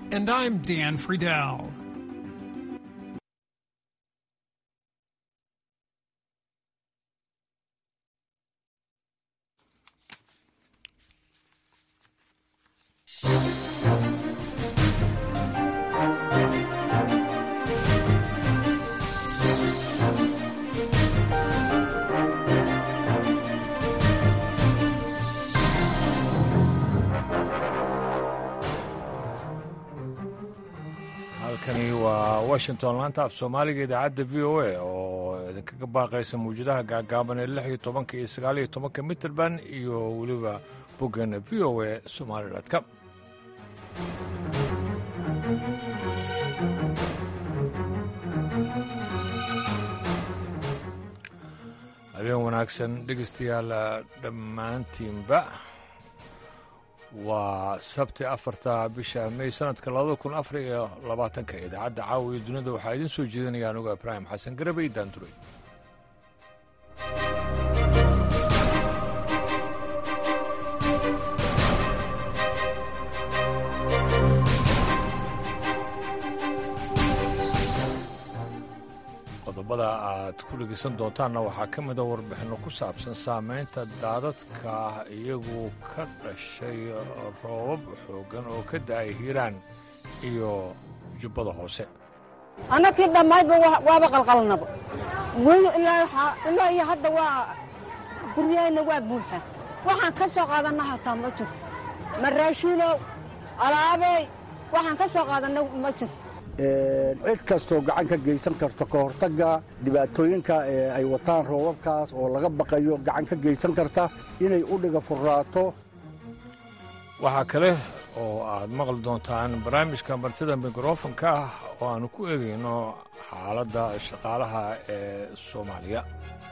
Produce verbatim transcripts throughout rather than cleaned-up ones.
And I'm Dan Friedel. halkani waa washington laanta af soomaaliga idaacadda v o a oo idinkaga baaqaysa mawjadaha gaagaaban ee lix iyo tobanka iyo sagaal iyo tobanka mitrband iyo weliba boggeena v o a somali com habeen wanaagsan dhegeystayaal dhammaantiinba waa sabti afarta bisha may sanadka labada kun afar iyo labaatanka idaacadda caawa iyo dunida waxaa idiin soo jeedinaya anuga ibraahim xasan garabay daanduray qodobada aad ku dhegeysan doontaanna waxaa ka mida warbixinno ku saabsan saamaynta daadadka iyagu ka dhashay roobab xooggan oo ka da'ay hiiraan iyo jubbada hoose annakii dhammaydba waaba qalqalnaba weli ilaa iyo hadda waa guryahayna waa buuxa waxaan ka soo qaadanna hataa ma jiro maraashiinow alaabey waxaan ka soo qaadanna ma jiro cid kastoo gacan ka geysan karto ka hortagga dhibaatooyinka ay wataan roobabkaas oo laga baqayo gacan ka geysan karta inay u dhiga furraato waxaa kale oo aad maqli doontaan barnaamijka martida mikrofonka ah oo aannu ku eegayno xaaladda shaqaalaha ee soomaaliya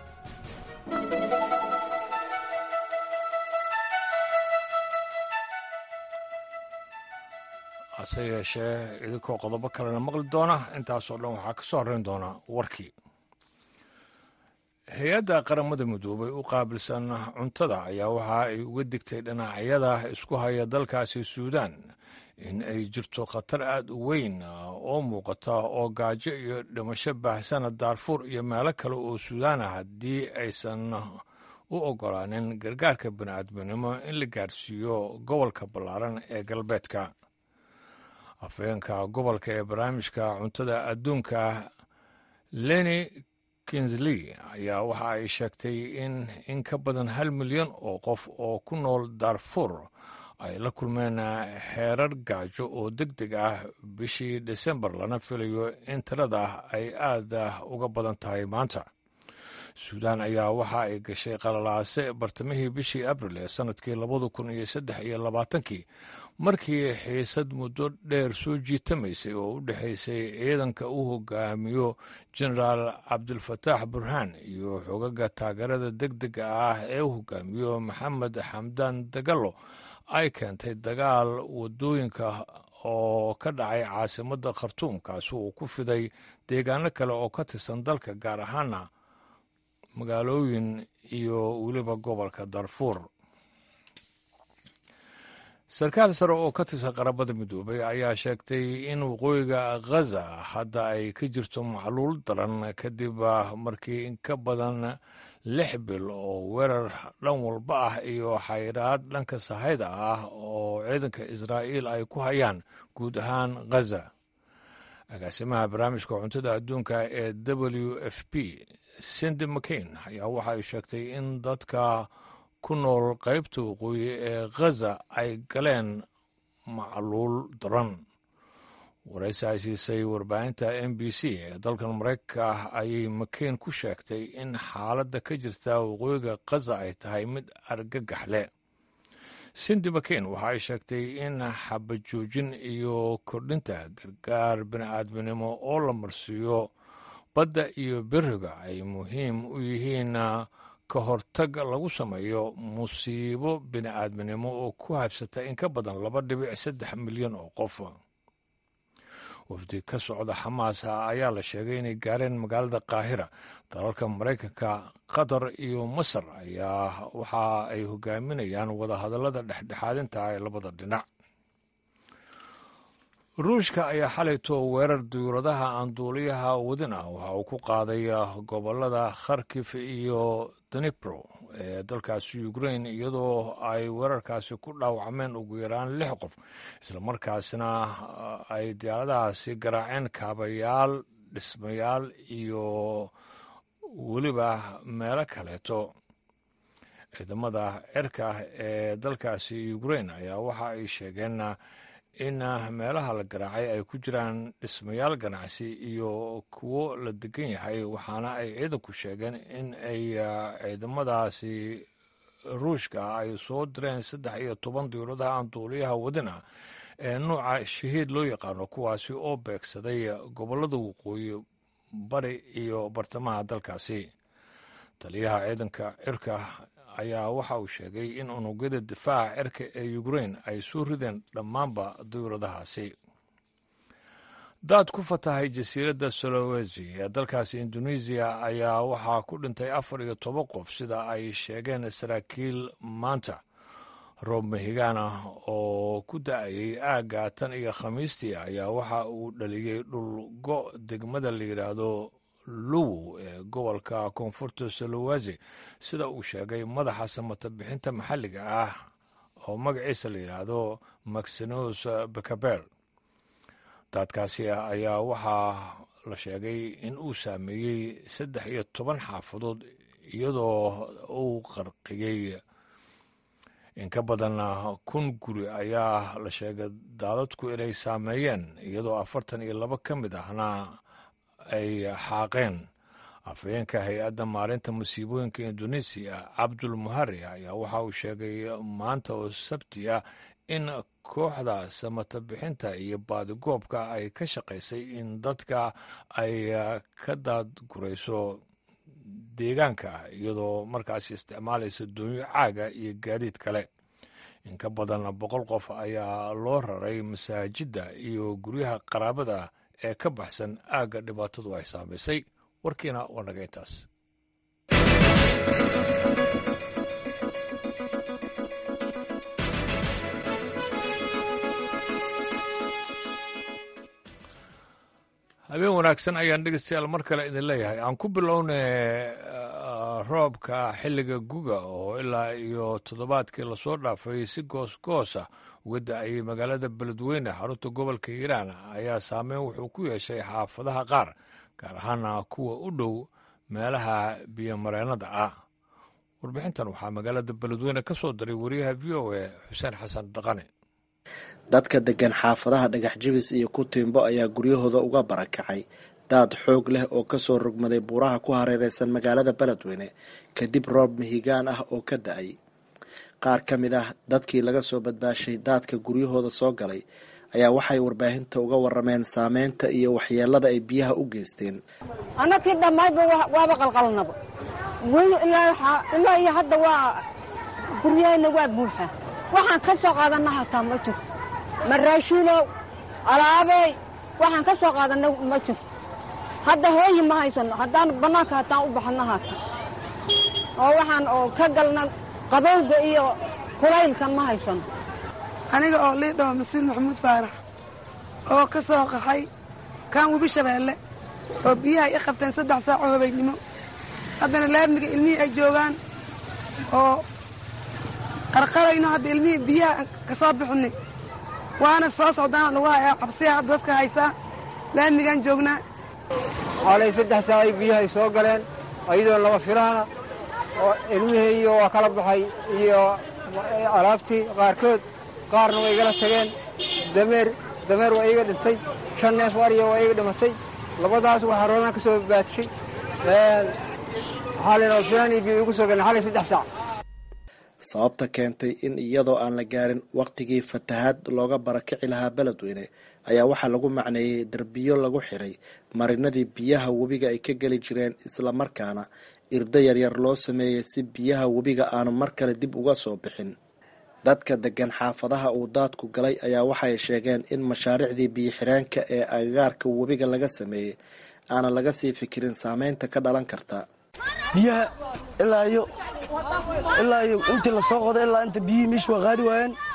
hase yeeshee idinkoo qodobo kalena maqli doona intaasoo dhan waxaa ka soo horrayn doona warkii hay-adda qaramada midoobay u qaabilsan cuntada ayaa waxa ay uga digtay dhinacyada isku haya dalkaasi suudaan in ay jirto khatar aad u weyn oo muuqata oo gaajo iyo dhimasho baahsana daarfuur iyo meelo kale oo suudaan ah haddii aysan u oggolaanin gargaarka bini'aadminimo in la gaadhsiiyo gobolka ballaaran ee galbeedka afhayeenka gobolka ee barnaamijka cuntada adduunka leni kinsley ayaa waxa ay sheegtay in in ka badan hal milyan oo qof oo ku nool daarfuur ay la kulmeen xeerar gaajo oo deg deg ah bishii desembar lana filayo in tirada ay aad uga badan tahay maanta suudaan ayaa waxa ay gashay qalalaase bartamihii bishii abril ee sannadkii labada kun iyo saddex iyo labaatankii markii xiisad muddo dheer soo jiitamaysay oo u dhexaysay ciidanka uu hogaamiyo jenaraal cabdulfataax burhaan iyo xogaga taageerada deg dega ah ee u hogaamiyo maxamed xamdaan dagalo ay keentay dagaal waddooyinka oo ka dhacay caasimadda khartuum kaasi uu ku fiday deegaano kale oo ka tirsan dalka gaar ahaana magaalooyin iyo weliba gobolka darfuur sarkaal sare oo ka tirsan qaramada midoobay ayaa sheegtay in waqooyiga ghaza hadda ay ka jirto macluul daran kadib markii in ka badan lix bil oo weerar dhan walba ah iyo xayiraad dhanka sahayda ah oo ciidanka israa'iil ay ku hayaan guud ahaan ghaza agaasimaha barnaamijka cuntada adduunka ee w f p cindy mccain ayaa waxa ay sheegtay in dadka ku nool qaybta waqooyi ee ghaza ay galeen macluul daran waraysi ay siisay warbaahinta m b c ee dalkan maraykanka ah ayay mccain ku sheegtay in xaaladda ka jirta waqooyiga ghaza ay tahay mid argagax leh cindy mccain waxa ay sheegtay in xabajoojin iyo kordhinta gargaar bini'aadminimo oo la marsiiyo badda iyo beriga ay muhiim u yihiin ka hortag lagu sameeyo musiibo bini'aadminimo oo ku habsata in ka badan laba dhibic saddex milyan oo qof wafdi ka socda xamaas ayaa la sheegay inay gaareen magaalada qaahira dalalka maraykanka qatar iyo masar ayaa waxa ay hogaaminayaan wadahadallada dhexdhexaadinta ee labada dhinac ruushka ayaa xalayto weerar diyuuradaha aan duuliyaha wadin ah waxa uu ku qaaday gobolada kharkif iyo dnipro ee dalkaasi ukrain iyadoo ay weerarkaasi ku dhaawacmeen ugu yaraan lix qof islamarkaasina ay diyaaradahaasi garaaceen kaabayaal dhismayaal iyo weliba meelo kaleeto ciidamada cirka ee dalkaasi ukrain ayaa waxa ay sheegeen in meelaha la garaacay ay ku jiraan dhismayaal ganacsi iyo kuwo la degan yahay waxaana ay ciidanku sheegeen in ay ciidamadaasi ruushka ay soo direen saddex iyo toban diyuuradaha aan duuliyaha wadin ah ee nuuca shahiid loo yaqaano kuwaasi oo beegsaday gobollada waqooyi bari iyo bartamaha dalkaasi taliyaha ciidanka cirka ayaa waxa uu sheegay in unugyada difaaca cirka ee ukrain ay soo rideen dhammaanba diyuuradahaasi daad ku fatahay jasiiradda sulawesi ee dalkaasi indonesiya ayaa waxaa ku dhintay afar iyo toban qof sida ay sheegeen saraakiil maanta roob mahigaan ah oo ku da-ayay aagga tan iyo khamiistii ayaa waxa uu dhaliyey dhulgo degmada la yidhaahdo luwu ee gobolka koonfurta sulawesi sida uu sheegay madaxa samata bixinta maxalliga ah oo magaciisa la yidhaahdo maxinos bekabel daadkaasi ayaa waxaa la sheegay in uu saameeyey saddex iyo toban xaafadood iyadoo uu qarqiyey in ka badan kun guri ayaa la sheegay daadadku inay saameeyeen iyadoo afartan iyo laba ka mid ahna ay xaaqeen afhayeenka hay-adda maarinta musiibooyinka indonesiya cabdul muhari ayaa waxa uu sheegay maanta oo sabti ah in kooxda samata bixinta iyo baadigoobka ay ka shaqaysay in dadka ay ka daadgurayso deegaanka iyadoo markaasi isticmaalaysa doonyo caaga iyo gaadiid kale in ka badan boqol qof ayaa loo raray masaajidda iyo guryaha qaraabada ee ka baxsan aagga dhibaatadu ay saamaysay warkiina waa naga intaas habeen wanaagsan ayaan dhegeystayaal mar kale idin leeyahay aan ku bilowne roobka xilliga guga oo ilaa iyo toddobaadkii lasoo dhaafay si goosgoosa uga da-ayay magaalada beledweyne xarunta gobolka hiiraan ayaa saameyn wuxuu ku yeeshay xaafadaha qaar gaar ahaana kuwa u dhow meelaha biyomareennada ah warbixintan waxaa magaalada beledweyne ka soo diray wariyaha v o a xuseen xasan dhaqane dadka degan xaafadaha dhagax jibis iyo kutiimbo ayaa guryahooda uga barakacay daad xoog leh oo kasoo rogmaday buuraha ku hareereysan magaalada beledweyne kadib roob mihigaan ah oo ka da-ay qaar ka mid ah dadkii laga soo badbaashay daadka guryahooda soo galay ayaa waxay warbaahinta uga warameen saameynta iyo waxyeelada ay biyaha u geysteen. anakii dhammaydba waaba qalqalnaba weli ilaa iyo hadda waa guryahayna waa buuxa waxaan ka soo qaadana hataa ma jiro maraashiinow alaabey waxaan ka soo qaadana ma jiro hadda hooyi ma haysano haddaan bannaanka hataan u baxna hata oo waxaan oo ka galna qabowga iyo kulaylka ma haysano aniga oo liidhaho masiir maxamuud faarax oo ka soo qaxay kaan webi shabeelle oo biyaha i qabteen saddex saaco habeennimo haddana laamiga ilmihii ay joogaan oo qarqarayno hadda ilmihii biyaha ka soo bixinay waana soo socdaana lagu hayaa cabsiya hadda dadka haysaa laamigaan joognaa xaalay saddex saacay biyahay soo galeen ayadoo laba filaana oo ilmihii iyo waa kala baxay iyo alaabtii qaarkood qaarna way igala tageen dameer dameer waa iiga dhintay shan neef ariya waa iiga dhimatay labadaas waxaa roodaan ka soo badbaadishay xaalay laba filaan iyo biyo igu soo galeen xaalay saddex saac sababta keentay in iyadoo aan la gaarin wakhtigii fatahaad looga barakici lahaa beledweyne ayaa waxaa lagu macneeyey derbiyo lagu xiray marinadii biyaha webiga ay ka geli jireen islamarkaana irdo yaryar loo sameeyey si biyaha webiga aanu mar kale dib uga soo bixin. dadka degan xaafadaha uu daadku galay ayaa waxay sheegeen in mashaariicdii biyo-xireenka ee agagaarka webiga laga sameeyey aana laga sii fikirin saameynta ka dhalan karta. biyaha ilaa iyo ilaa iyo intii la soo qoday ilaa inta biyihii meesha waa qaadi waayeen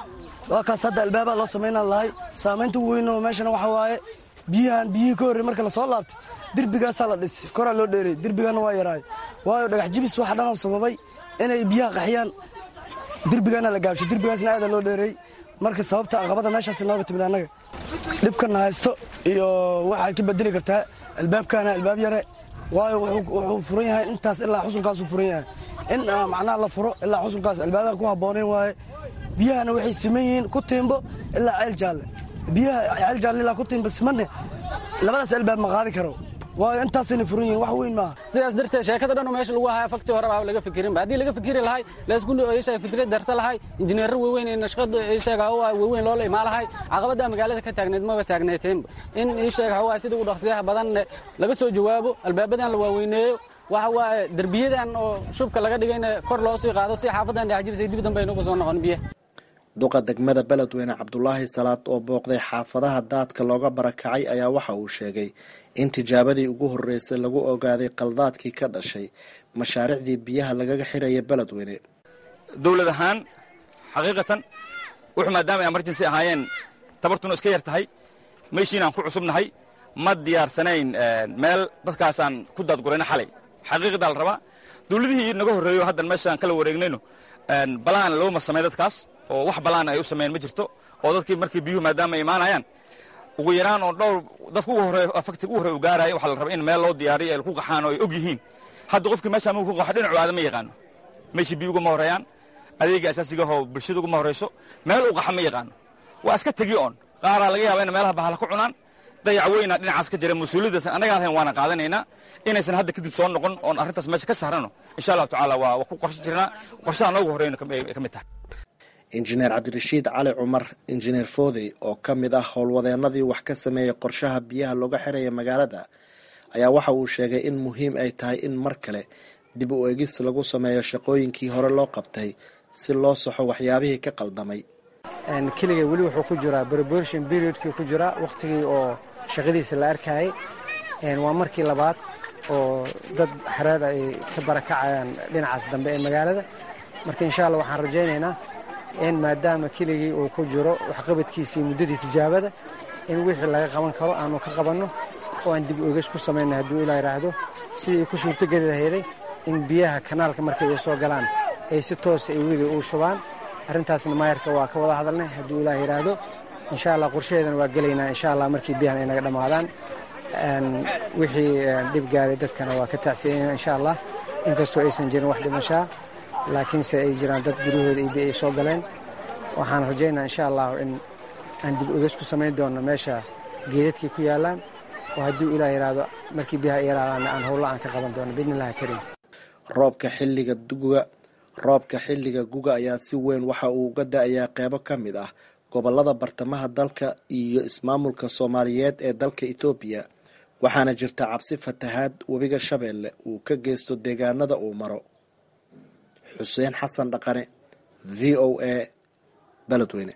waa kaas hadda albaabaa loo samaynaan lahay saamaynta ugu weyn oo meeshana waxa waaye biyahan biyihii ka horrey marka lasoo laabtay derbigaasaa la dhisi koraa loo dheeray derbigaana waa yaraay waayo dhagax jibis waxa dhanoo sababay inay biyaha qaxiyaan derbigaana la gaabshay derbigaasna aada loo dheeray marka sababta aqabada meeshaas nooga timid annaga dhibkana haysto iyo waxay ka bedeli kartaa albaabkaana albaab yare waayo wuxuu furan yahay intaas ilaa xusulkaasuu furan yahay in macnaha la furo ilaa xusulkaas albaabaha ku habboonayn waaye biyahana waxay siman yihiin ku tiimbo ilaa ceel jaalle biyaha ceel jaalle ilaa ku tiimbo simanne labadaas albaab ma qaadi karo waayo intaasayna furan yihiin wax weyn maaha sidaas darteed sheekada dhan oo meesha lagu haya fakti horeba laga fikirinba haddii laga fikiri lahay laysku ishaga fikrad darsa lahay injineero waaweyn ee nashqada ishaga oo waaweyn loo leeyahay lahay caqabada magaalada ka taagneed ma taagneeteen in ishaga waa sida ugu dhaqsiyaha badan laga soo jawaabo albaabadan la waaweyneeyo waxa waa darbiyadan oo shubka laga dhigayna kor loo sii qaado si xaafadan dhacjibisay dib dambe inuu soo noqon biyaha duqa degmada beledweyne cabdulaahi salaad oo booqday xaafadaha daadka looga barakacay ayaa waxa uu sheegay in tijaabadii ugu horreysay lagu ogaaday qaldaadkii ka dhashay mashaariicdii biyaha lagaga xiraya beledweyne dowlad ahaan xaqiiqatan wuxuu maadaama ay emergency ahaayeen tabartuna iska yar tahay meeshiinaan ku cusubnahay ma diyaarsanayn meel dadkaasaan ku daadgurayna xalay xaqiiqadaa la rabaa dowladihii naga horreeyo haddan meeshaan kala wareegnayno balaan looma samay dadkaas oo wax balaan ay u sameeyeen ma jirto oo dadkii markii biyuhu maadaama ay imaanayaan ugu yaraan oo dhowr dadku ugu horreeyo afagti ugu horreeyo gaaraya waxaa la rabaa in meel loo diyaariyo ay ku qaxaan oo ay og yihiin hadda qofkii meeshaan markuu ku qaxo dhinacu aada ma yaqaano meeshii biyo ugama horreeyaan adeega asaasiga oo bulshada ugama horreyso meel u qaxa ma yaqaano waa iska tegi oon qaaraa laga yaaba in meelaha bahala ku cunaan dayac weyna dhinacaas ka jira mas-uuliyaddaas annaga lahayn waana qaadanaynaa inaysan hadda kadib soo noqon oon arrintaas meesha ka sahrano insha allahu tacaala waa waa ku qorshe jirnaa qorshaha noogu horreyna ka mid tahay injineer cabdirashiid cali cumar injineer foodey oo ka mid ah howlwadeennadii wax ka sameeyey qorshaha biyaha looga xiraya magaalada ayaa waxa uu sheegay in muhiim ay tahay in mar kale dib u eegis lagu sameeyo shaqooyinkii hore loo qabtay si loo saxo waxyaabihii ka qaldamay keliga weli wuxuu ku jiraa preparation periodkii ku jiraa wakhtigii oo shaqadiisa la arkayay waa markii labaad oo dad xareeda ay ka barakacayaan dhinacaas dambe ee magaalada marka insha allah waxaan rajaynaynaa in maadaama keligii uu ku jiro waxqabadkiisii muddadii tijaabada in wixii laga qaban karo aanu ka qabanno oo aan dib ogeys ku samayna hadduu ilaa yidhaahdo sidii ku suurtogeli laheeday in biyaha kanaalka markay ay soo galaan ay si toosa ay weliga uu shubaan arrintaasna maayarka waa ka wada hadalnay hadduu ilaah yidhaahdo insha allah qorshaheedana waa gelaynaa insha allah markii biyahan ay naga dhammaadaan wixii dhib gaaray dadkana waa ka tacsiyanayna insha allah inkastoo aysan jirin wax dhimashaa laakiinse ay jiraan dad guryahooda iyo biyo ay soo galeen waxaan rajaynaa insha allahu in aan dib ogeys ku samayn doonno meesha geedadkii ku yaallaan oo hadduu ilaah yidhaahdo markii biyaha ay yaraadaanna aan howlo aan ka qaban doono biidni illahi kariim roobka xilliga duga roobka xilliga guga ayaa si weyn waxa uu uga da-ayaa qeybo ka mid ah gobollada bartamaha dalka iyo ismaamulka soomaaliyeed ee dalka etoobiya waxaana jirta cabsi fatahaad webiga shabeelle uu ka geysto deegaanada uu maro xuseen xasan dhaqane v o a beledweyne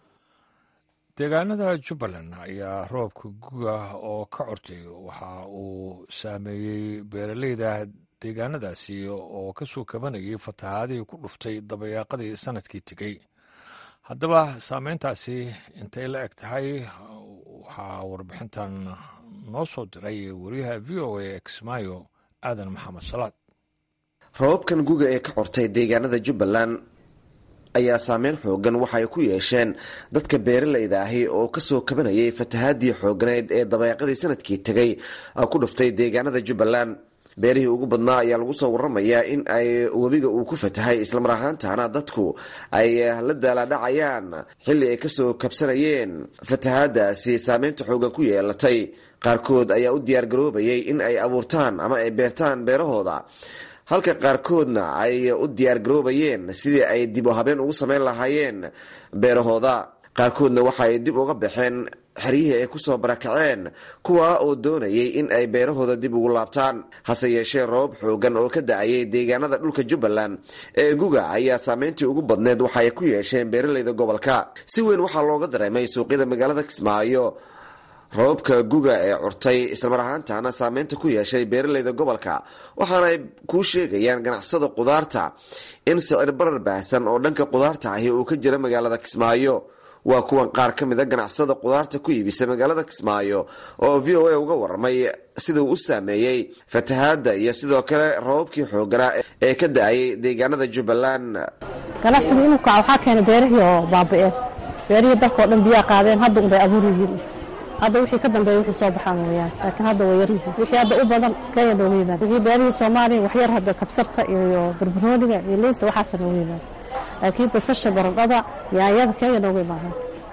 deegaanada jubbaland ayaa roobka guga oo ka cortay waxa uu saameeyey beeraleyda deegaanadaasi oo ka soo kabanayay fatahaadihii ku dhuftay dabayaaqadii sanadkii tegey haddaba saameyntaasi intay la eg tahay waxaa warbixintan noo soo diray wariyaha v o a exmayo aadan maxamed salaad roobabkan guga ee ka cortay deegaanada jubbaland ayaa saameyn xoogan waxay ku yeesheen dadka beeralayda ahi oo kasoo kabanayay fatahaadii xooganeyd ee dabeeqadii sanadkii tegay ku dhuftay deegaanada jubbaland beerihii ugu badnaa ayaa lagu soo waramayaa in ay webiga uu ku fatahay islamar ahaantaana dadku ay la daaladhacayaan xilli ay kasoo kabsanayeen fatahaadaasi saameynta xoogan ku yeelatay qaarkood ayaa u diyaargaroobayay in ay abuurtaan ama ay beertaan beerahooda halka qaarkoodna ay u diyaargaroobayeen sidii ay dib u habeen ugu samayn lahaayeen beerahooda qaarkoodna waxaay dib uga baxeen xeryihii ay kusoo barakaceen kuwa oo doonayay in ay beerahooda dib ugu laabtaan hase yeeshee roob xoogan oo ka da-ayay deegaanada dhulka jubbaland ee guga ayaa saameyntii ugu badneed waxaay ku yeesheen beeralayda gobolka si weyn waxaa looga dareemay suuqyada magaalada kismaayo roobabka guga ee curtay islamar ahaantaana saameynta ku yeeshay beeralayda gobolka waxaana ay kuu sheegayaan ganacsada qudaarta in sicir barar baahsan oo dhanka qudaarta ahi uu ka jira magaalada kismaayo waa kuwan qaar ka mida ganacsada qudaarta ku iibisa magaalada Kismaayo oo V O A uga warramay sida uu u saameeyey fatahaadda iyo sidoo kale roobkii xoogganaa ee ka da'ay deegaanada Jubbaland. ganacsigu inuu kaco waxaa keenay beerihii oo baaba'een beerihii dalkoo dhan biyaa qaadeen hadda unbay abuur yihiin hadda wixii ka dambeeya wixii soo baxaan weeyaan laakiin hadda way yaryihiin wixii hadda u badan Kenya looga yimaado wixii beerihii Soomaaliya wax yar hadda kabsarta iyo barbarooniga iyo liinta waxaas looga yimaado laakiin basasha baradhada yaanyada Kenya looga yimaado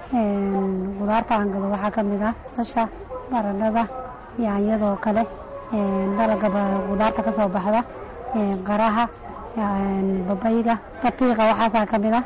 qudaarta aan gado waxaa ka mid ah basasha baradhada yaanyadoo kale dalaga qudaarta ka soo baxda qaraha babayga batiiqa waxaasaa ka mid ah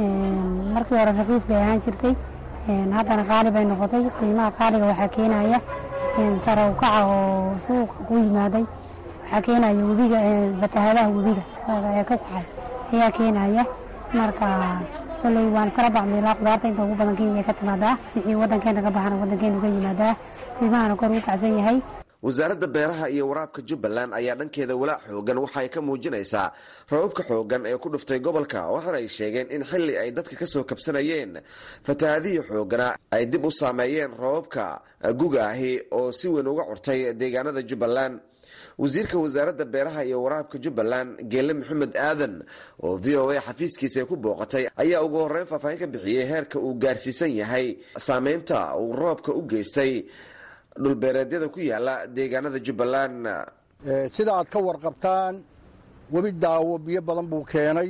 markii hore raqiis bay ahaan jirtay haddana qaali bay noqotay qiimaha qaaliga waxaa keenaya sare u kaca oo suuqa ku yimaaday waxaa keenaya webiga fatahaadaha webiga ee ka kacay ayaa keenaya marka koley waan kala bacmeelaa qudaarta inta ugu badan Kenya ka timaadaa wixii waddankeena ka baxana waddankeena ka yimaadaa qiimahana kor u kacsan yahay. wasaaradda beeraha iyo waraabka Jubbaland ayaa dhankeeda walaac xoogan waxa ay ka muujinaysaa roobka xoogan ee ku dhuftay gobolka waxaana ay sheegeen in xilli ay dadka ka soo kabsanayeen fatahaadihii xoogana ay dib u saameeyeen roobka gugaahi oo si weyn uga curtay deegaanada Jubbaland. wasiirka wasaaradda beeraha iyo waraabka Jubbaland Geele Maxamed Aadan oo V O A xafiiskiisa ku booqatay ayaa ugu horreyn faahfaahin ka bixiyay heerka uu gaarsiisan yahay saameynta uu roobka u geystay dhulbeereedyada ku yaala deegaanada Jubbaland. sida aad ka warqabtaan webi daawo biyo badan buu keenay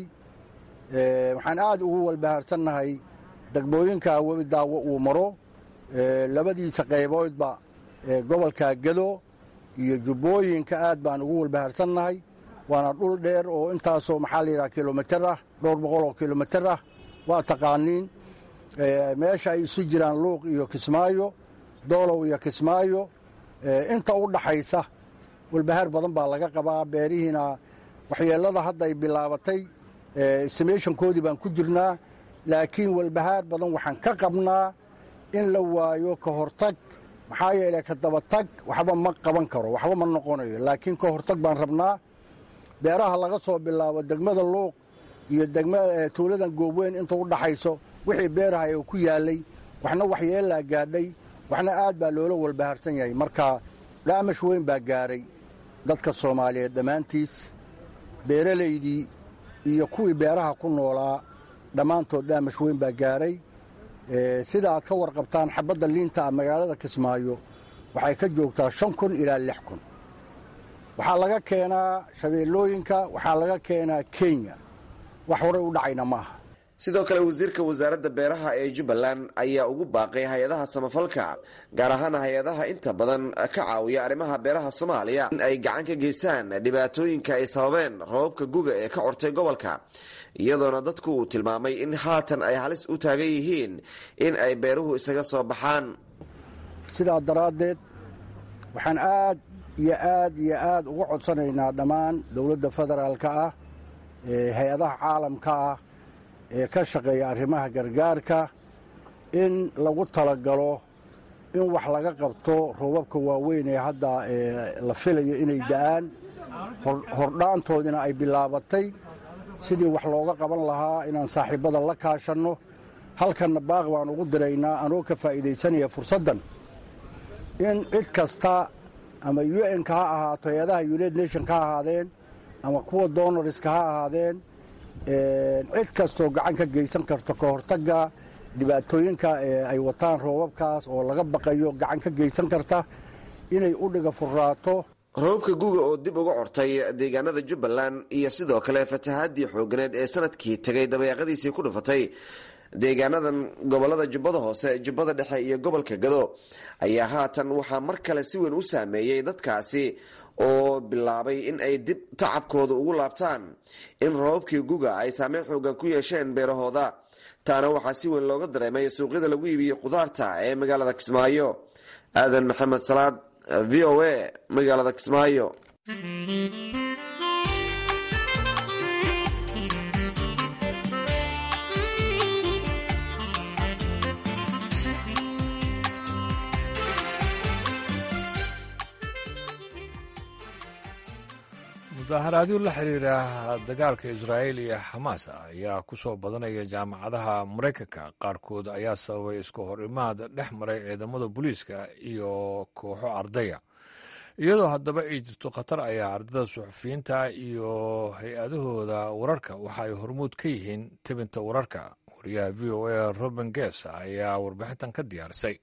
waxaan aad ugu walbahaarsannahay degmooyinka webi daawo uu maro labadiisa qayboodba gobolka Gado iyo Jubbooyinka aad baan ugu walbahaarsannahay waana dhul dheer oo intaasoo maxaa la yidhaha kilomitir ah dhowr boqol oo kilomitir ah waa taqaaniin meesha ay isu jiraan Luuq iyo Kismaayo doolow iyo Kismaayo inta u dhaxaysa walbahaar badan baa laga qabaa beerihiina waxyeelada hadda ay bilaabatay estimationkoodii baan ku jirnaa laakiin walbahaar badan waxaan ka qabnaa in la waayo ka hortag maxaa yeelay ka daba tag waxba ma qaban karo waxba ma noqonayo laakiin ka hortag baan rabnaa beeraha laga soo bilaabo degmada Luuq iyo degmada tuuladan Goobweyn inta u dhaxayso wixii beeraha ay ku yaalay waxna waxyeelaa gaadhay waxna aad baa loola walbahaarsan yahay marka dhaamash weyn baa gaaray dadka Soomaaliyeed dhammaantiis beeraleydii iyo kuwii beeraha ku noolaa dhammaantood dhaamash weyn baa gaaray sida aad ka warqabtaan xabadda liinta magaalada Kismaayo waxay ka joogtaa shan kun ilaa lix kun waxaa laga keenaa shabeellooyinka waxaa laga keenaa Kenya wax hore u dhacayna maaha. sidoo kale wasiirka wasaaradda beeraha ee Jubbaland ayaa ugu baaqay hay'adaha samafalka gaar ahaan hay'adaha inta badan ka caawiya arrimaha beeraha Soomaaliya in ay gacan ka geystaan dhibaatooyinka ay sababeen roobka guga ee ka curtay gobolka iyadoona dadku uu tilmaamay in haatan ay halis u taagan yihiin in ay beeruhu isaga soo baxaan. sidaa daraaddeed waxaan aad iyo aad iyo aad uga codsanaynaa dhammaan dowladda federaalka ah ee hay'adaha caalamka ah ee ka shaqeeya arrimaha gargaarka in lagu talagalo in wax laga qabto roobabka waaweyn ee hadda la filayo inay da'aan hordhaantoodina ay bilaabatay sidii wax looga qaban lahaa inaan saaxiibada la kaashanno halkanna baaq baan ugu diraynaa anoo ka faa'iidaysanaya fursaddan in cid kasta ama U N-ka ha ahaato hay-adaha United Nation-ka ha ahaadeen ama kuwa donorska ha ahaadeen cid kastoo gacan ka geysan karto ka hortagga dhibaatooyinka ay wataan roobabkaas oo laga baqayo gacan ka geysan karta inay u dhiga furraato. roobka guga oo dib uga curtay deegaanada Jubbaland iyo sidoo kale fatahaadii xoogganeed ee sanadkii tagay dabeeqadiisii ku dhufatay deegaanadan gobolada Jubbada Hoose, Jubbada Dhexe iyo gobolka Gado ayaa haatan waxaa mar kale si weyn u saameeyay dadkaasi oo bilaabay in ay dib tacabkooda ugu laabtaan in roobkii guga ay saameyn xoogan ku yeesheen beerahooda taana waxaa si weyn looga dareemay suuqyada lagu iibiyo qudaarta ee magaalada Kismaayo. aadan maxamed salaad V O A magaalada Kismaayo. mudaharaadyo la xiriira dagaalka israa'iil iyo xamaas ayaa ku soo badanaya jaamacadaha maraykanka qaarkood ayaa sababay isku hor imaad dhex maray ciidamada booliiska iyo kooxo ardaya iyadoo haddaba ay jirto khatar ayaa ardada suxufiyiinta iyo hay-adahooda wararka waxa ay hormuud ka yihiin tebinta wararka wariyaha v o a roben ges ayaa warbixintan ka diyaarisay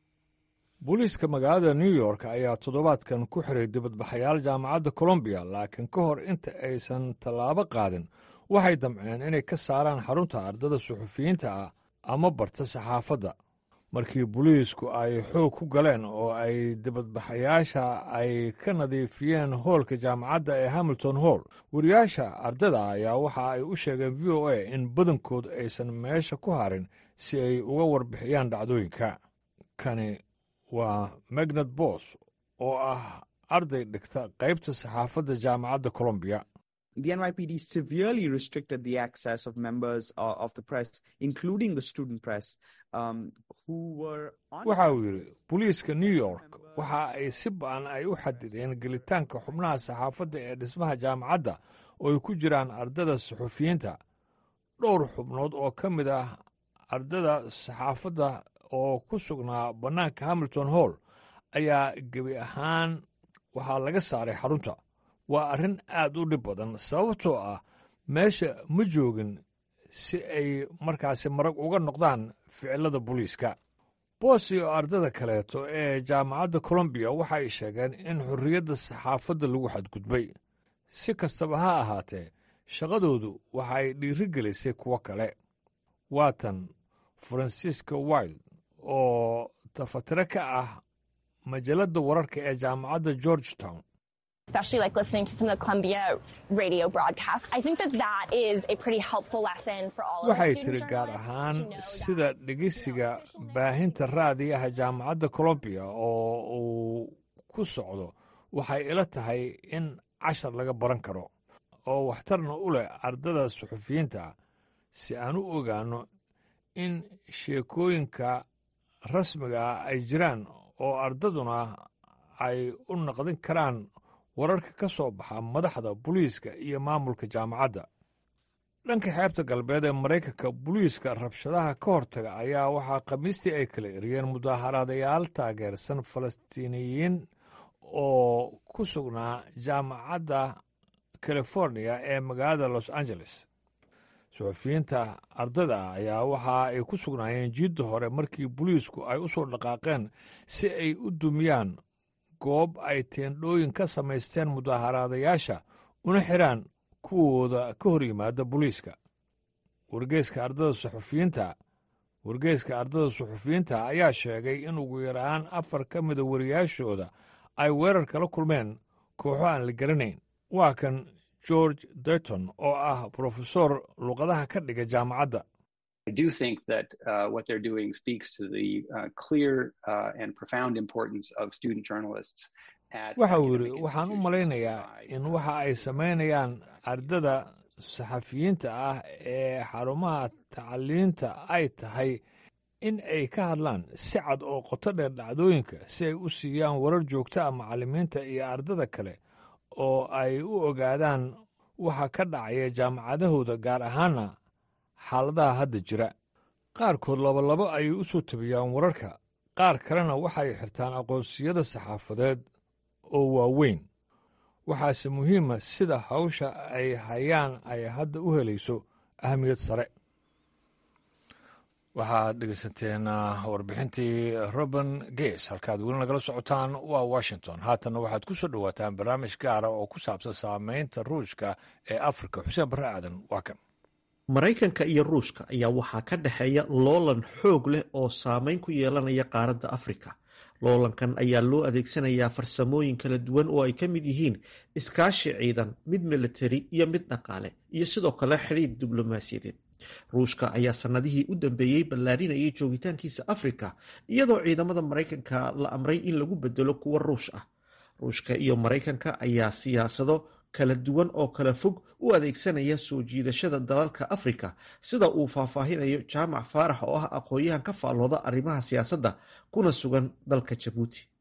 booliiska magaalada new york ayaa toddobaadkan ku xiray dibadbaxayaal jaamacadda colombiya laakiin ka hor inta aysan tallaabo qaadin waxay damceen inay ka saaraan xarunta ardada suxufiyiinta ah ama barta saxaafadda markii booliisku ay xoog ku galeen oo ay dibadbaxayaasha ay ka nadiifiyeen hoolka jaamacadda ee hamilton hall wariyaasha ardada ayaa waxa ay u sheegeen v o a in badankood aysan meesha ku harin si ay uga warbixiyaan dhacdooyinka kani waa magnad bos oo ah arday dhigta qaybta saxaafadda jaamacadda colombiya The N Y P D severely restricted the access of members uh, of the press, including the student press, um, who were on... waxa uu yidhi booliiska new york waxa ay si ba'an ay u xadideen gelitaanka xubnaha saxaafadda ee dhismaha jaamacadda oo ay ku jiraan ardada suxufiyiinta dhowr xubnood oo ka mid ah ardada saxaafadda oo ku sugnaa bannaanka hamilton hall ayaa gebi ahaan waxaa laga saaray xarunta waa arrin aad u dhib badan sababtoo ah meesha ma joogin si ay markaasi marag uga noqdaan ficilada booliiska boos iyo ardada kaleeto ee jaamacadda colombiya waxa ay sheegeen in xorriyadda saxaafadda lagu xadgudbay si kastaba ha ahaatee shaqadoodu waxay dhiiri gelisay kuwo kale waatan francisco wild oo tafatire ka ah majalladda wararka ee jaamacadda georgetown especially like listening to some of the Columbia radio broadcasts. I think that that is a pretty helpful lesson for all of us. waxay tiri gaar ahaan sida dhegeysiga baahinta raadiyaha jaamacadda Columbia oo uu ku socdo waxay ila tahay in cashar laga baran karo oo waxtarna u leh ardada suxufiyiinta si aan u ogaano in sheekooyinka rasmiga ah ay jiraan oo ardaduna ay u naqdin karaan wararka ka soo baxa madaxda booliiska iyo maamulka jaamacadda dhanka xeebta galbeed ee maraykanka booliiska rabshadaha ka hortaga ayaa waxaa khamiistii ay kala eriyeen mudaaharaadayaal taageersan falastiiniyiin oo ku sugnaa jaamacadda californiya ee magaalada los angeles suxufiyiinta ardada ah ayaa waxa ay ku sugnaayeen jiidda hore markii booliisku ay u soo dhaqaaqeen si ay u dumiyaan goob ay teendhooyin ka samaysteen mudaaharaadayaasha una xiraan kuwooda ka hor yimaada booliiska wargeyska ardada suxufiyiinta wargeyska ardada suxufiyiinta ayaa sheegay in ugu yaraan afar ka mida wariyaashooda ay weerar kala kulmeen kooxo aan la garanayn waa kan george derton oo ah brofesor luqadaha ka dhiga jaamacadda I do think that uh, what they're doing speaks to the uh, clear uh, and profound importance of student journalists. waxa uu yidhi waxaan u malaynayaa in waxa ay samaynayaan ardada saxafiyiinta ah ee xarumaha tacaliinta ay tahay in ay ka hadlaan si cad oo qoto dheer dhacdooyinka si ay u siiyaan warar joogta ah macallimiinta iyo ardada kale oo ay u ogaadaan waxa ka dhacaya jaamacadahooda gaar ahaana xaaladaha hadda jira qaarkood labalabo ayay u soo tabiyaan wararka qaar kalena waxay xirtaan aqoonsiyada saxaafadeed oo waaweyn waxaase muhiima sida hawsha ay hayaan ay hadda u helayso ahamiyad sare waxaad dhegaysanteen warbixintii roben ges halkaad weli nagala socotaan waa washington haatanna waxaad ku soo dhowaataan barnaamij gaara oo ku saabsan saamaynta ruushka ee afrika xuseen barre aadan waa kan maraykanka iyo ruushka ayaa waxaa ka dhexeeya loolan xoog leh oo saameyn ku yeelanaya qaaradda afrika loolankan ayaa loo adeegsanayaa farsamooyin kala duwan oo ay ka mid yihiin iskaashi ciidan mid militari iyo mid dhaqaale iyo sidoo kale xidhiir diblomaasiyadeed ruushka ayaa sannadihii u dambeeyey ballaarinayay joogitaankiisa afrika iyadoo ciidamada maraykanka la amray in lagu bedelo kuwa ruush ah ruushka iyo maraykanka ayaa siyaasado kala duwan oo kala fog u adeegsanaya soo jiidashada dalalka afrika sida uu faahfaahinayo jaamac faarax oo ah aqoon-yahan ka faallooda arrimaha siyaasadda kuna sugan dalka jabuuti